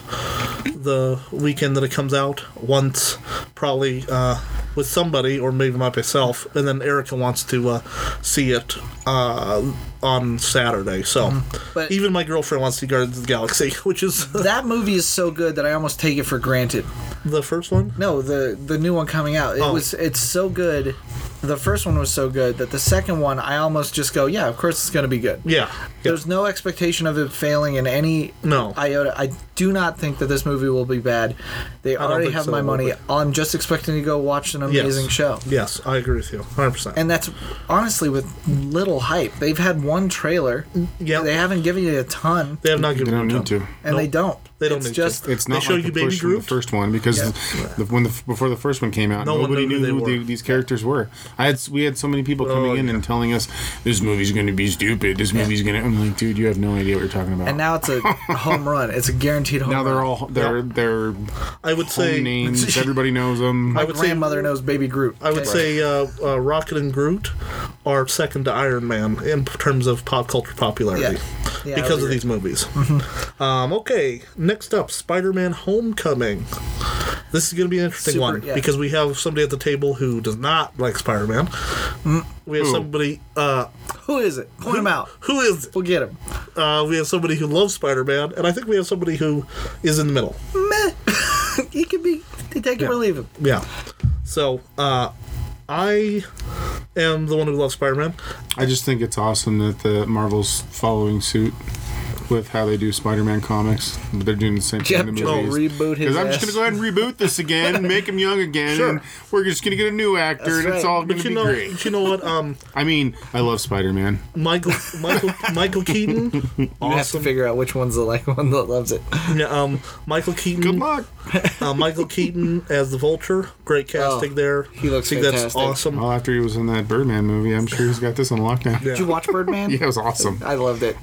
the weekend that it comes out. Once, probably uh, with somebody, or maybe by myself, and then Erica wants to uh, see it uh, on Saturday. So, But- even my girlfriend wants to see Guardians of the Galaxy, which is That movie is so good that I almost take it for granted. the first one. No, the the new one coming out. It Oh. was it's so good. The first one was so good that the second one I almost just go, yeah, of course it's going to be good. Yeah, There's no expectation of it failing in any No. iota. I do not think that this movie will be bad. They don't already think have so, my will money. it? I'm just expecting to go watch an amazing yes. show. Yes, I agree with you, one hundred percent. And that's honestly with little hype. They've had one trailer. Yeah. They haven't given you a ton, They have not They given don't it need to. and they Nope. don't. They don't It's need just- to. It's not they show like you the Baby push from the Groot. first one because the, when the before the first one came out, No one nobody knew knew who who they the, were. these characters were. I had we had so many people coming Oh, in yeah. and telling us this movie's going to be stupid. This movie's going to. I'm like, dude, you have no idea what you're talking about. And now it's a home run. It's a guaranteed home now run. they're all they're they're I would say. home names. Everybody knows them. My I would say- grandmother knows Baby Groot. I would Okay. say uh, uh, Rocket and Groot are second to Iron Man in terms of pop culture popularity Yeah. Yeah, I because would of agree. these movies. um, okay, next up, Spider-Man: Homecoming. This is going to be an interesting Super- one yeah. because we have somebody at the table who does not like Spider-Man. We have Who? somebody. Uh, Who is it? Point him out. who is? We'll get him. Uh, we have somebody who loves Spider-Man, and I think we have somebody who is in the middle. Meh. He could be. They take him or leave him. Yeah. So uh, I am the one who loves Spider-Man. I just think it's awesome that the Marvel's following suit with how they do Spider-Man comics. They're doing the same thing Yep, in the just movies. reboot his Because I'm just ass. going to go ahead and reboot this again, make him young again, Sure. and we're just going to get a new actor, That's and it's right. all going But to you be know, great. but you know what? Um, I mean, I love Spider-Man. Michael Michael Michael Keaton, You have to awesome. figure out which one's the like one that loves it. Yeah, um, Michael Keaton. Good luck. Uh, Michael Keaton as the Vulture. Great casting Oh, there. he looks I think that's fantastic. awesome. Well, after he was in that Birdman movie, I'm sure he's got this on lockdown. Yeah. Did you watch Birdman? Yeah, it was awesome. I loved it.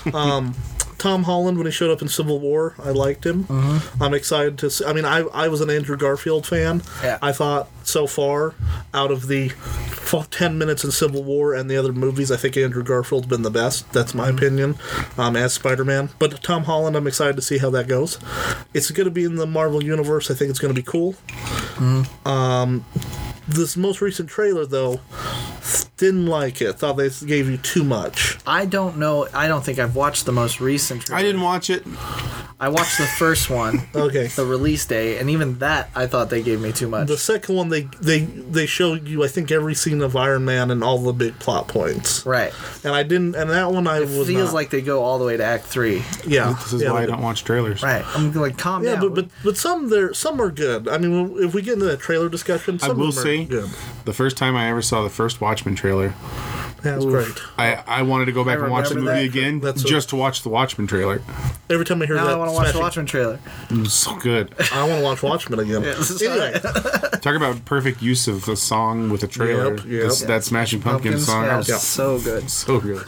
Tom Holland when he showed up in Civil War, I liked him. Mm-hmm. I'm excited to see. I mean, I I was an Andrew Garfield fan. Yeah. I thought so far out of the f- ten minutes in Civil War and the other movies, I think Andrew Garfield's been the best. That's my Mm-hmm. opinion um, as Spider-Man. But Tom Holland, I'm excited to see how that goes. It's going to be in the Marvel Universe. I think it's going to be cool. Mm-hmm. Um, this most recent trailer, though, didn't like it. Thought they gave you too much. I don't know. I don't think I've watched the most recent. I trailer. didn't watch it. I watched the first one, Okay. the release day, and even that I thought they gave me too much. The second one, they they they showed you, I think, every scene of Iron Man and all the big plot points. Right. And I didn't. And that one, I It was feels not- like they go all the way to Act Three. yeah. This is yeah, why I they don't do. watch trailers. Right. I'm like, calm Yeah, down. but, but but some there some are good. I mean, if we get into that trailer discussion, I some will of them say, are good. the first time I ever saw the first Watchmen trailer, Yeah, it was great. I, I wanted to go back I and watch the remember movie that. again That's what- just to watch the Watchmen trailer. Every time I hear now that, I want to watch the smashing- Watchmen trailer. It was so good. I want to watch Watchmen again. Yeah, this is Anyway, Talk about perfect use of the song with a trailer. Yep, yep. This- That Smashing Pumpkins, song. yeah, that was Yeah. so good. so good.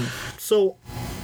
so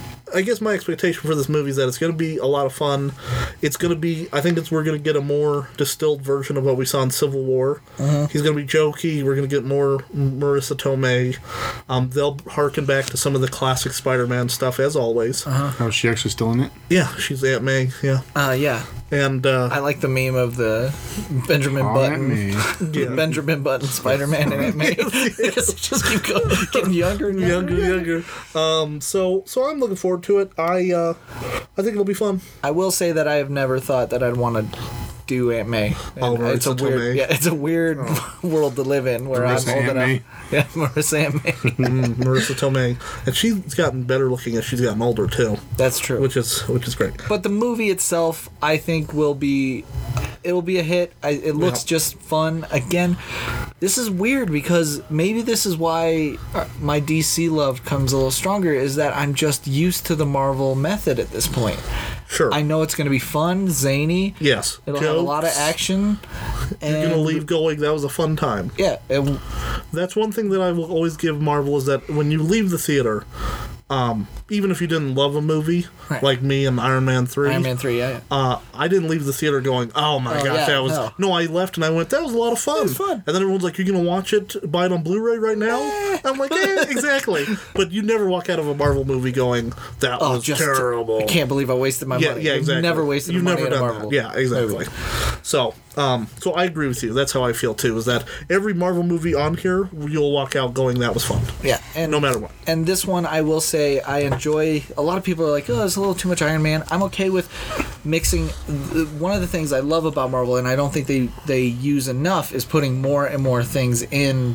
I guess my expectation for this movie is that it's going to be a lot of fun. It's going to be, I think it's we're going to get a more distilled version of what we saw in Civil War. He's going to be jokey. We're going to get more Marissa Tomei. Um, they'll harken back to some of the classic Spider-Man stuff as always. Oh, is she actually still in it? Yeah, she's Aunt May. Yeah, Uh, yeah. and uh, I like the meme of the Benjamin Oh, Button. me. yeah. Benjamin Button, Spider-Man, and Aunt May. Because they just keep going, getting younger and younger. younger, younger. Um, so, so I'm looking forward to it. I, uh, I think it'll be fun. I will say that I have never thought that I'd want to do Aunt May. Oh, And it's a Marissa weird, Tomei. yeah, it's a weird world to live in where Marissa I'm old Aunt enough. May. Yeah, Marissa Aunt May. Mm, Marissa Tomei, and she's gotten better looking as she's gotten older too, That's true. which is which is great. But the movie itself, I think, will be it'll be a hit. I, it looks Yeah. just fun. Again, this is weird because maybe this is why uh, my D C love comes a little stronger. Is that I'm just used to the Marvel method at this point. Sure. I know it's going to be fun, zany. Yes. It'll have a lot of Jokes. action. And You're gonna leave going. That was a fun time. Yeah, it, That's one thing that I will always give Marvel is that when you leave the theater, um, even if you didn't love a movie Right. like me and Iron Man three, Iron Man three. Yeah. yeah. uh, I didn't leave the theater going, "Oh my Oh, gosh, yeah, that was no. no." I left and I went, "That was a lot of fun." was fun. And then everyone's like, "You're gonna watch it, buy it on Blu-ray right now?" I'm like, "Yeah, exactly." But you never walk out of a Marvel movie going, "That Oh, was just terrible." I can't believe I wasted my Yeah, money. yeah, I've exactly. Never wasted You've money never on a done Marvel. that. Yeah, exactly. movie. So, um, so I agree with you. That's how I feel too. Is that every Marvel movie on here, you'll walk out going, "That was fun," Yeah, and no matter what. And this one, I will say, I enjoy. A lot of people are like, "Oh, it's a little too much Iron Man." I'm okay with mixing. One of the things I love about Marvel, and I don't think they they use enough, is putting more and more things in.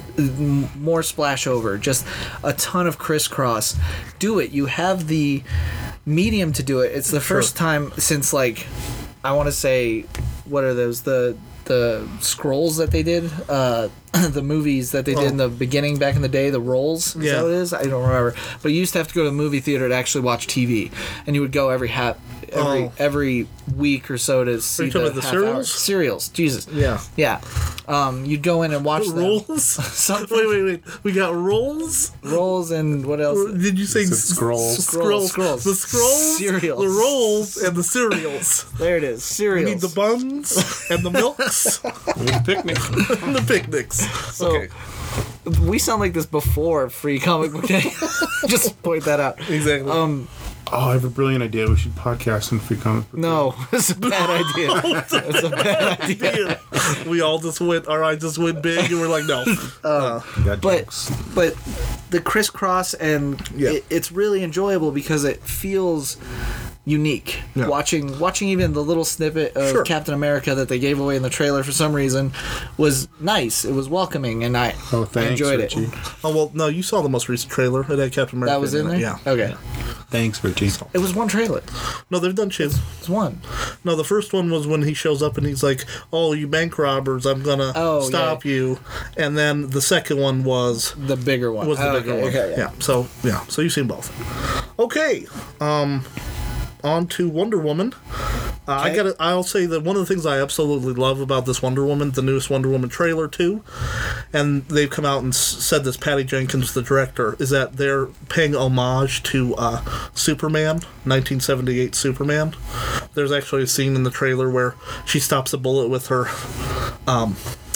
m- More splash over, just a ton of crisscross. Do it. You have the medium to do it. It's the first time since like I want to say, what are those? The the scrolls that they did, uh, the movies that they did in the beginning back in the day, the rolls. Is Yeah. that what it is? I don't remember. But you used to have to go to a movie theater to actually watch T V, and you would go every half every Oh. every week or so to see you talking the, about the half hour- cereals? Cereals, Jesus. Yeah. Yeah. Um, you'd go in and watch them. Rolls? Something. Wait, wait, wait. We got rolls? Rolls and what else? Did you say said s- scrolls. s- Scrolls, Scrolls. scrolls. The scrolls, Cereals. the rolls, and the cereals. There it is. Cereals. We need the buns and the milks Picnic. and the picnics. So, Okay. we sound like this before Free Comic Book Day. Just point that out. Exactly. Um, Oh, I have a brilliant idea. We should podcast in free comic book. no, it's a bad idea. It's a bad idea. Yeah. We all just went, our eyes just went big, and we're like, no. Uh, Got But jokes. but the crisscross and Yeah. it, it's really enjoyable because it feels unique. Yeah. Watching watching even the little snippet of Sure. Captain America that they gave away in the trailer for some reason was nice. It was welcoming, and I Oh, thanks, enjoyed Richie. it. oh, well, no, you saw the most recent trailer. It had Captain America. That was in there. it. Yeah. Okay. Thanks, Richie. It was one trailer. No, they've done shit. It's one. No, the first one was when he shows up and he's like, "Oh, you bank robbers! I'm gonna Oh, stop you." And then the second one was The bigger one. was the Oh, bigger okay, one. okay, yeah. So yeah, so you've seen both. Okay. Um, on to Wonder Woman. Uh, I Okay. gotta. I'll say that one of the things I absolutely love about this Wonder Woman, the newest Wonder Woman trailer too, and they've come out and s- said this. Patty Jenkins, the director, is that they're paying homage to uh, Superman, nineteen seventy-eight Superman. There's actually a scene in the trailer where she stops a bullet with her, um,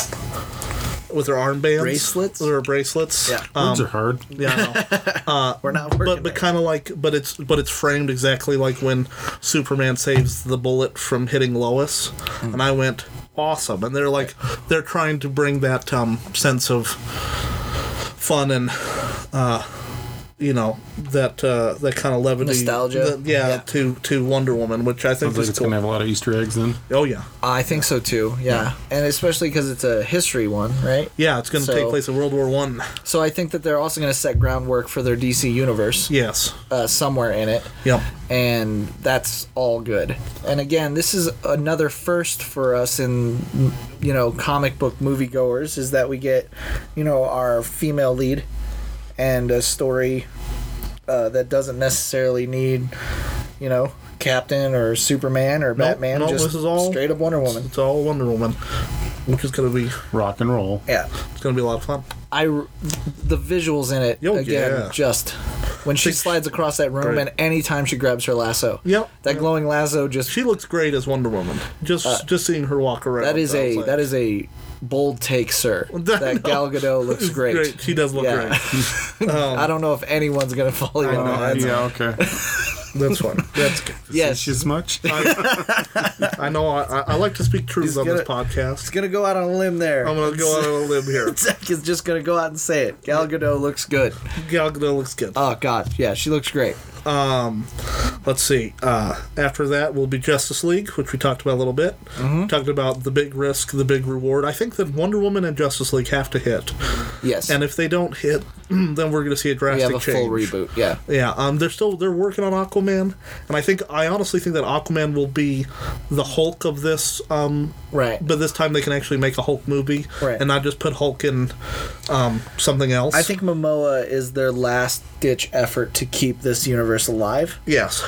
with her armbands, Bracelets? with her bracelets. Yeah. Words Um, are hard. yeah, I know. We're not working. but but kind of like but it's but it's framed exactly like when Superman saves the bullet from hitting Lois, and I went awesome. And they're like they're trying to bring that um, sense of fun and uh, you know that uh, that kind of levity, Nostalgia? that- yeah, Yeah. to to Wonder Woman, which I think Sounds like is it's cool. gonna have a lot of Easter eggs then. Oh yeah, I think so too. Yeah, and especially because it's a history one, right? yeah, it's going to So- take place in World War One. So I think that they're also going to set groundwork for their D C universe Yes, uh, somewhere in it, yep, and that's all good. And again, this is another first for us in you know comic book moviegoers is that we get you know our female lead and a story uh, that doesn't necessarily need you know Captain or Superman or Batman. nope, just this is all- straight up Wonder Woman. it's all Wonder Woman, which is going to be Rock and roll. Yeah. it's going to be a lot of fun. I the visuals in it Oh, again yeah. just when she Think- slides across that room Great. and anytime she grabs her lasso. Yep. That glowing lasso just She looks great as Wonder Woman. Just just seeing her walk around. Uh, that is I a was like, that is a bold take, sir. I That know. Gal Gadot looks It's great. She does look Yeah. great. Um, I don't know if anyone's gonna follow you on that. yeah, okay. That's fine. That's good. Yes, As much. I know. I, I- I like to speak truth He's on this gonna- podcast. it's gonna go out on a limb there. I'm gonna go out on a limb here. Zach is just gonna go out and say it. Gal Gadot looks good. Gal Gadot looks good. Oh God, yeah, she looks great. Um, let's see. Uh, after that will be Justice League, which we talked about a little bit. Mm-hmm. Talked about the big risk, the big reward. I think that Wonder Woman and Justice League have to hit, Yes, and if they don't hit, then we're going to see a we drastic have a change. full reboot. Yeah, Yeah, um, they're still they're working on Aquaman, and I think I honestly think that Aquaman will be the Hulk of this. Um, right. but this time they can actually make a Hulk movie, Right. and not just put Hulk in um, something else. I think Momoa is their last ditch effort to keep this universe alive. yes,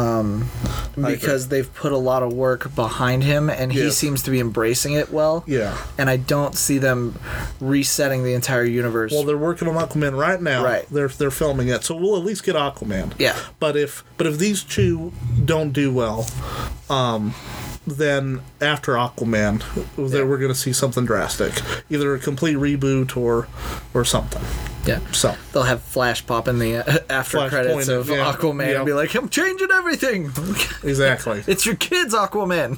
Because they've put a lot of work behind him and he Yes. seems to be embracing it well. yeah. And I don't see them resetting the entire universe. Well, they're working on Aquaman right now. Right. They're they're filming it, so we'll at least get Aquaman. Yeah. But if but if these two don't do well, um, then after Aquaman, then we're going to see something drastic, either a complete reboot or or something. yeah. So. They'll have Flash pop in the uh, after Flash credits point, of yeah, Aquaman yeah. and be like, I'm changing everything. Exactly. It's your kids, Aquaman.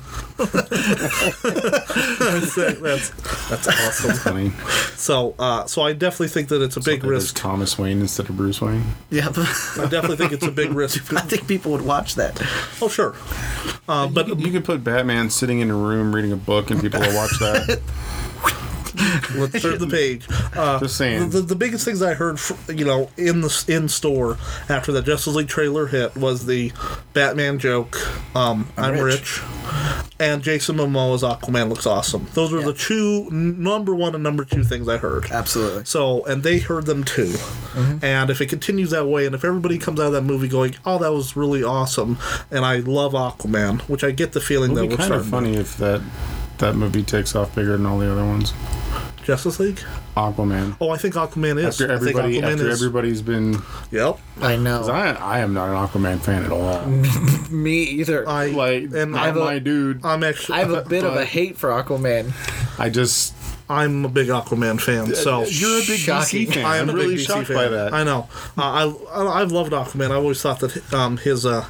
that's, that's that's awesome. Funny. So, uh, so I definitely think that it's a big There's risk. Thomas Wayne instead of Bruce Wayne. Yeah. I definitely think it's a big risk. I think people would watch that. Oh, sure. Uh, but You could put Batman sitting in a room reading a book, and people will watch that. let's turn the page. Uh, Just saying. The, the biggest things I heard, fr- you know, in the in store after the Justice League trailer hit was the Batman joke. Um, I'm, rich. rich. and Jason Momoa's Aquaman looks awesome. Those were Yeah. the two n- number one and number two things I heard. Absolutely. So, and they heard them too. Mm-hmm. And if it continues that way, and if everybody comes out of that movie going, "Oh, that was really awesome," and I love Aquaman, which I get the feeling It'll that be we're kind of starting. funny if that that movie takes off bigger than all the other ones. Justice League. Aquaman. Oh, I think Aquaman is. After everybody, I think Aquaman after is. everybody's been, Yep. I 'cause know. I, I am not an Aquaman fan at all. Me either. I Like, and not I'm, a- my dude. I'm actually. I have a bit of a but- hate for Aquaman. I just I'm a big Aquaman fan. So you're a big Shocking. D C fan. I am I'm a really big D C shocked fan. by that. I know. Uh, I, I I've loved Aquaman. I always thought that um, his. Uh,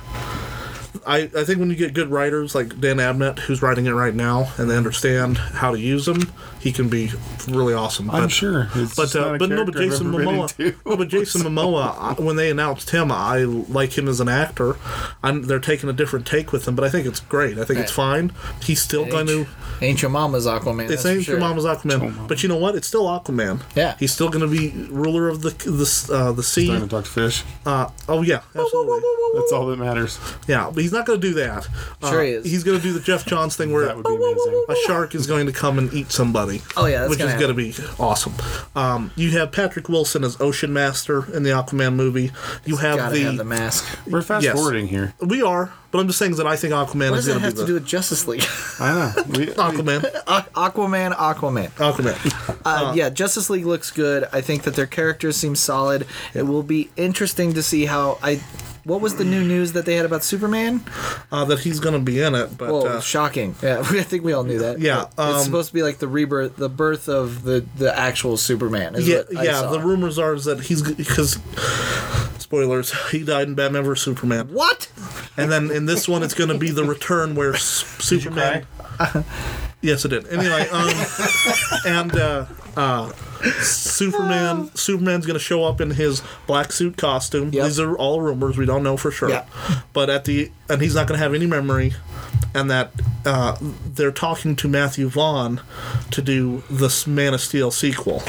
I, I think when you get good writers like Dan Abnett, who's writing it right now, and they understand how to use him, he can be really awesome. I'm But- sure. It's But just uh, not a but no, but character I've Jason ever been Momoa. into. No, but Jason Momoa. I- When they announced him, I like him as an actor. I'm, they're taking a different take with him, but I think it's great. I think it's fine. He's still going to. Ain't your mama's Aquaman. It's that's for ain't sure. your mama's Aquaman, but you know what? It's still Aquaman. Yeah. he's still going to be ruler of the the uh, the sea. Trying to talk to fish. Uh, oh yeah, absolutely. That's all that matters. Yeah, but he's not going to do that. Uh, Sure he is. He's going to do the Jeff Johns thing where That would be amazing. a shark is going to come and eat somebody. Oh, yeah, that's which gonna is going to be awesome. Um, you have Patrick Wilson as Ocean Master in the Aquaman movie. You have Gotta the, have the mask. We're fast Yes. forwarding here. we are, but I'm just saying that I think Aquaman What is does it going to have be to the do with Justice League? I know. We, Aquaman. A- Aquaman, Aquaman. Aquaman. Uh, yeah, Justice League looks good. I think that their characters seem solid. It will be interesting to see how I. What was the new news that they had about Superman? Uh, that he's going to be in it, but Well, uh, shocking. Yeah, I think we all knew that. Yeah, But it's um, supposed to be like the rebirth, the birth of the the actual Superman. Is yeah, what I yeah. saw. The rumors are is that he's because spoilers, he died in Batman versus Superman. What? And then in this one, it's going to be the return where S- Superman. Yes, it did. Anyway, um, and uh, uh, Superman. Superman's going to show up in his black suit costume. Yep. These are all rumors. We don't know for sure. Yeah. But at the and he's not going to have any memory, and that uh, they're talking to Matthew Vaughn to do the Man of Steel sequel,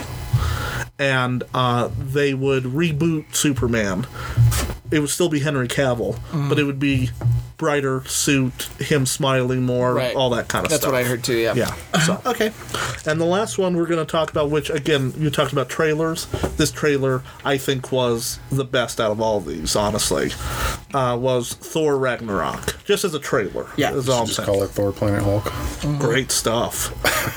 and uh, they would reboot Superman. It would still be Henry Cavill, Mm-hmm. but it would be brighter suit, him smiling more, Right. all that kind of That's stuff. what I heard too. Yeah. Yeah. So, Okay. and the last one we're going to talk about, which again you talked about trailers. This trailer I think was the best out of all of these. Honestly, uh, was Thor Ragnarok. Just as a trailer. Yeah. Is all I'm just saying. call it Thor Planet Hulk. Great stuff.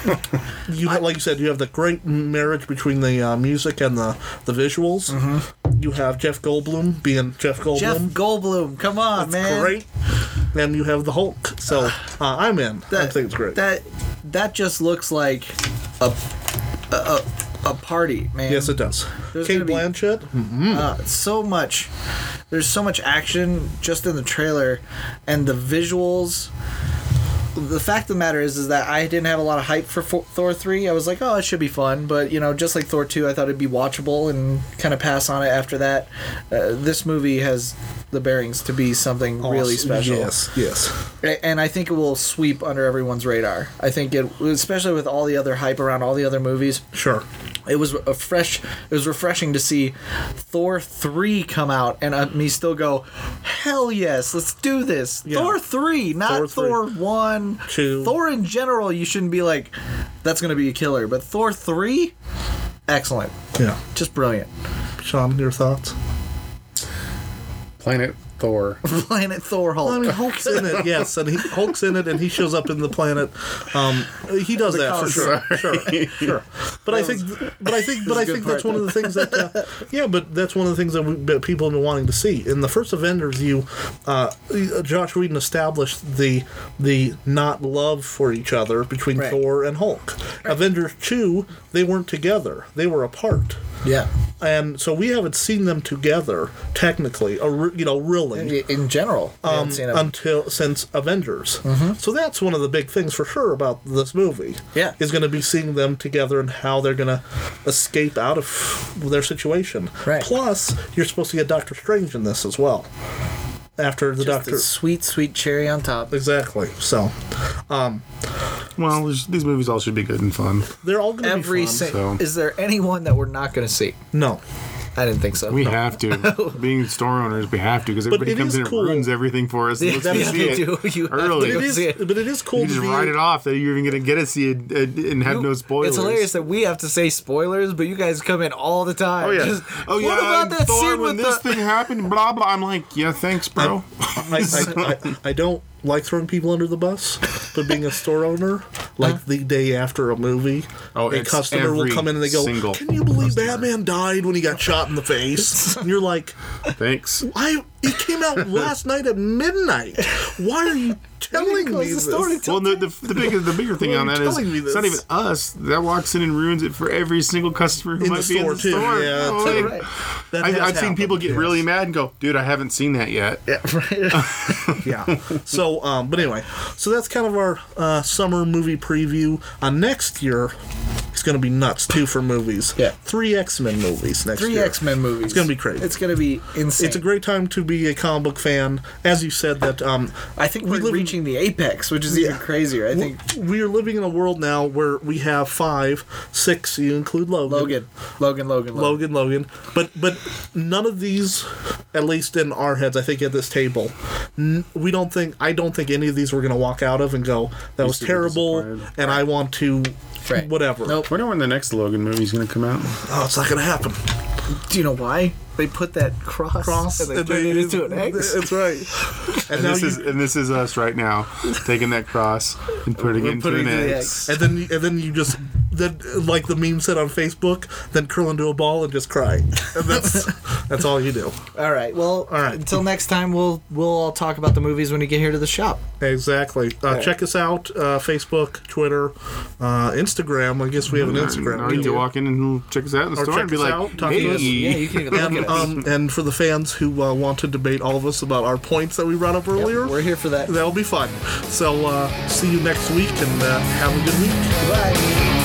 you ha- like you said, you have the great marriage between the uh, music and the the visuals. You have Jeff Goldblum being Jeff Goldblum. Jeff Goldblum, come on, man. Great. And you have the Hulk. So uh, I'm in. I think it's great. That that just looks like a a, a, a party, man. yes, it does. There's Kate gonna be- Blanchett. Uh, so much. There's so much action just in the trailer, and the visuals. The fact of the matter is, is that I didn't have a lot of hype for Fo- Thor three. I was like, oh, it should be fun, but you know, just like Thor two, I thought it'd be watchable and kind of pass on it after that. Uh, this movie has the bearings to be something really Awesome. special. Yes, yes. A- And I think it will sweep under everyone's radar. I think it, especially with all the other hype around all the other movies, Sure. it was a fresh. It was refreshing to see Thor three come out and uh, me still go, hell yes, let's do this. Yeah. Thor three, not Thor three. Thor one. Two. Thor in general, you shouldn't be like, that's gonna be a killer. But Thor three, excellent, Yeah. just brilliant. Sean, your thoughts? Planet Thor. Planet Thor Hulk. I mean, Hulk's in it, yes, and he, Hulk's in it, and he shows up in the planet. Um, he does that for sure, sure, sure. But I think, but I think, but I a good think that's part, one of the things that, uh, yeah, but that's one of the things that, we, that people have been wanting to see. In the first Avengers, you, uh, Josh Whedon established the the not love for each other between Right. Thor and Hulk. Avengers two, they weren't together; they were apart. Yeah. And so we haven't seen them together, technically, or you know, really. In general, I haven't Um, seen it. until since Avengers. So that's one of the big things for sure about this movie. Yeah. is going to be seeing them together and how they're going to escape out of their situation. Right. Plus, you're supposed to get Doctor Strange in this as well. After the Just Doctor, the sweet, sweet cherry on top. exactly. So Well, these these movies all should be good and fun. they're all going to be Every fun. si- so- is there anyone that we're not going to see? no, I didn't think so. We have to. Being store owners, we have to because everybody it comes is in cool. and ruins everything for us. Yeah, Let's that see is it they do. You have to early. go It is, see it. but it is cool You to just be. write it off that you're even going to get to see it and, and have no spoilers. It's hilarious that we have to say spoilers, but you guys come in all the time. Oh yeah. Just, oh yeah. What about and that Thor, scene when with this the? thing happened? Blah blah. I'm like, yeah, thanks, bro. I, I, I, I don't like throwing people under the bus, but being a store owner, like the day after a movie, Oh, a it's customer will every come in and they go, single "Can you believe customer." Batman died when he got shot in the face?" And you're like, Thanks. "I it came out last night at midnight. Why are you telling close me the this?" story. Well, the, the, the bigger the bigger thing Why are on you that is telling me it's not this? even us that walks in and ruins it for every single customer who In might the be store, in the too. store. Yeah, Oh, too. like, Right. That I've, has I've seen happened, people get yes. really mad and go, "Dude, I haven't seen that yet." Yeah, right. Yeah. So, um, but anyway, so that's kind of our uh, summer movie preview. Uh, next year, it's going to be nuts too for movies. Yeah. Three X-Men movies next Three year. X-Men movies. It's going to be crazy. It's going to be insane. It's a great time to be a comic book fan. As you said, that um, I think we we're live in- reaching the apex, which is even Yeah. crazier. I think we are living in a world now where we have five, six. You include Logan. Logan, Logan, Logan, Logan, Logan. Logan, but but none of these, at least in our heads, I think at this table, n- we don't think I don't think any of these we're gonna walk out of and go, that was super terrible, disappointed. and I want to, Right. whatever. Nope. I wonder when the next Logan movie is going to come out. Oh, it's not gonna happen. Do you know why they put that cross? Cross and they and turned they- it into an X. That's right. And, And now this you, is and this is us right now, taking that cross and putting it into putting an it in the X. X. and then and then you just then like the meme said on Facebook, then curl into a ball and just cry, and that's that's all you do. All right. Well, All right. until next time, we'll we'll all talk about the movies when you get here to the shop. Exactly. Uh, check us out: uh, Facebook, Twitter, uh, Instagram. I guess we have an Instagram. Or you can walk in and check us out in the Or store check and be us like, out, talk to "Hey, us. Yeah, you can even look And, at us. um, and for the fans who uh, want to debate all of us about our points that we brought up earlier, We're here for that. that'll be fun. So uh, see you next week, and uh, have a good week. Bye.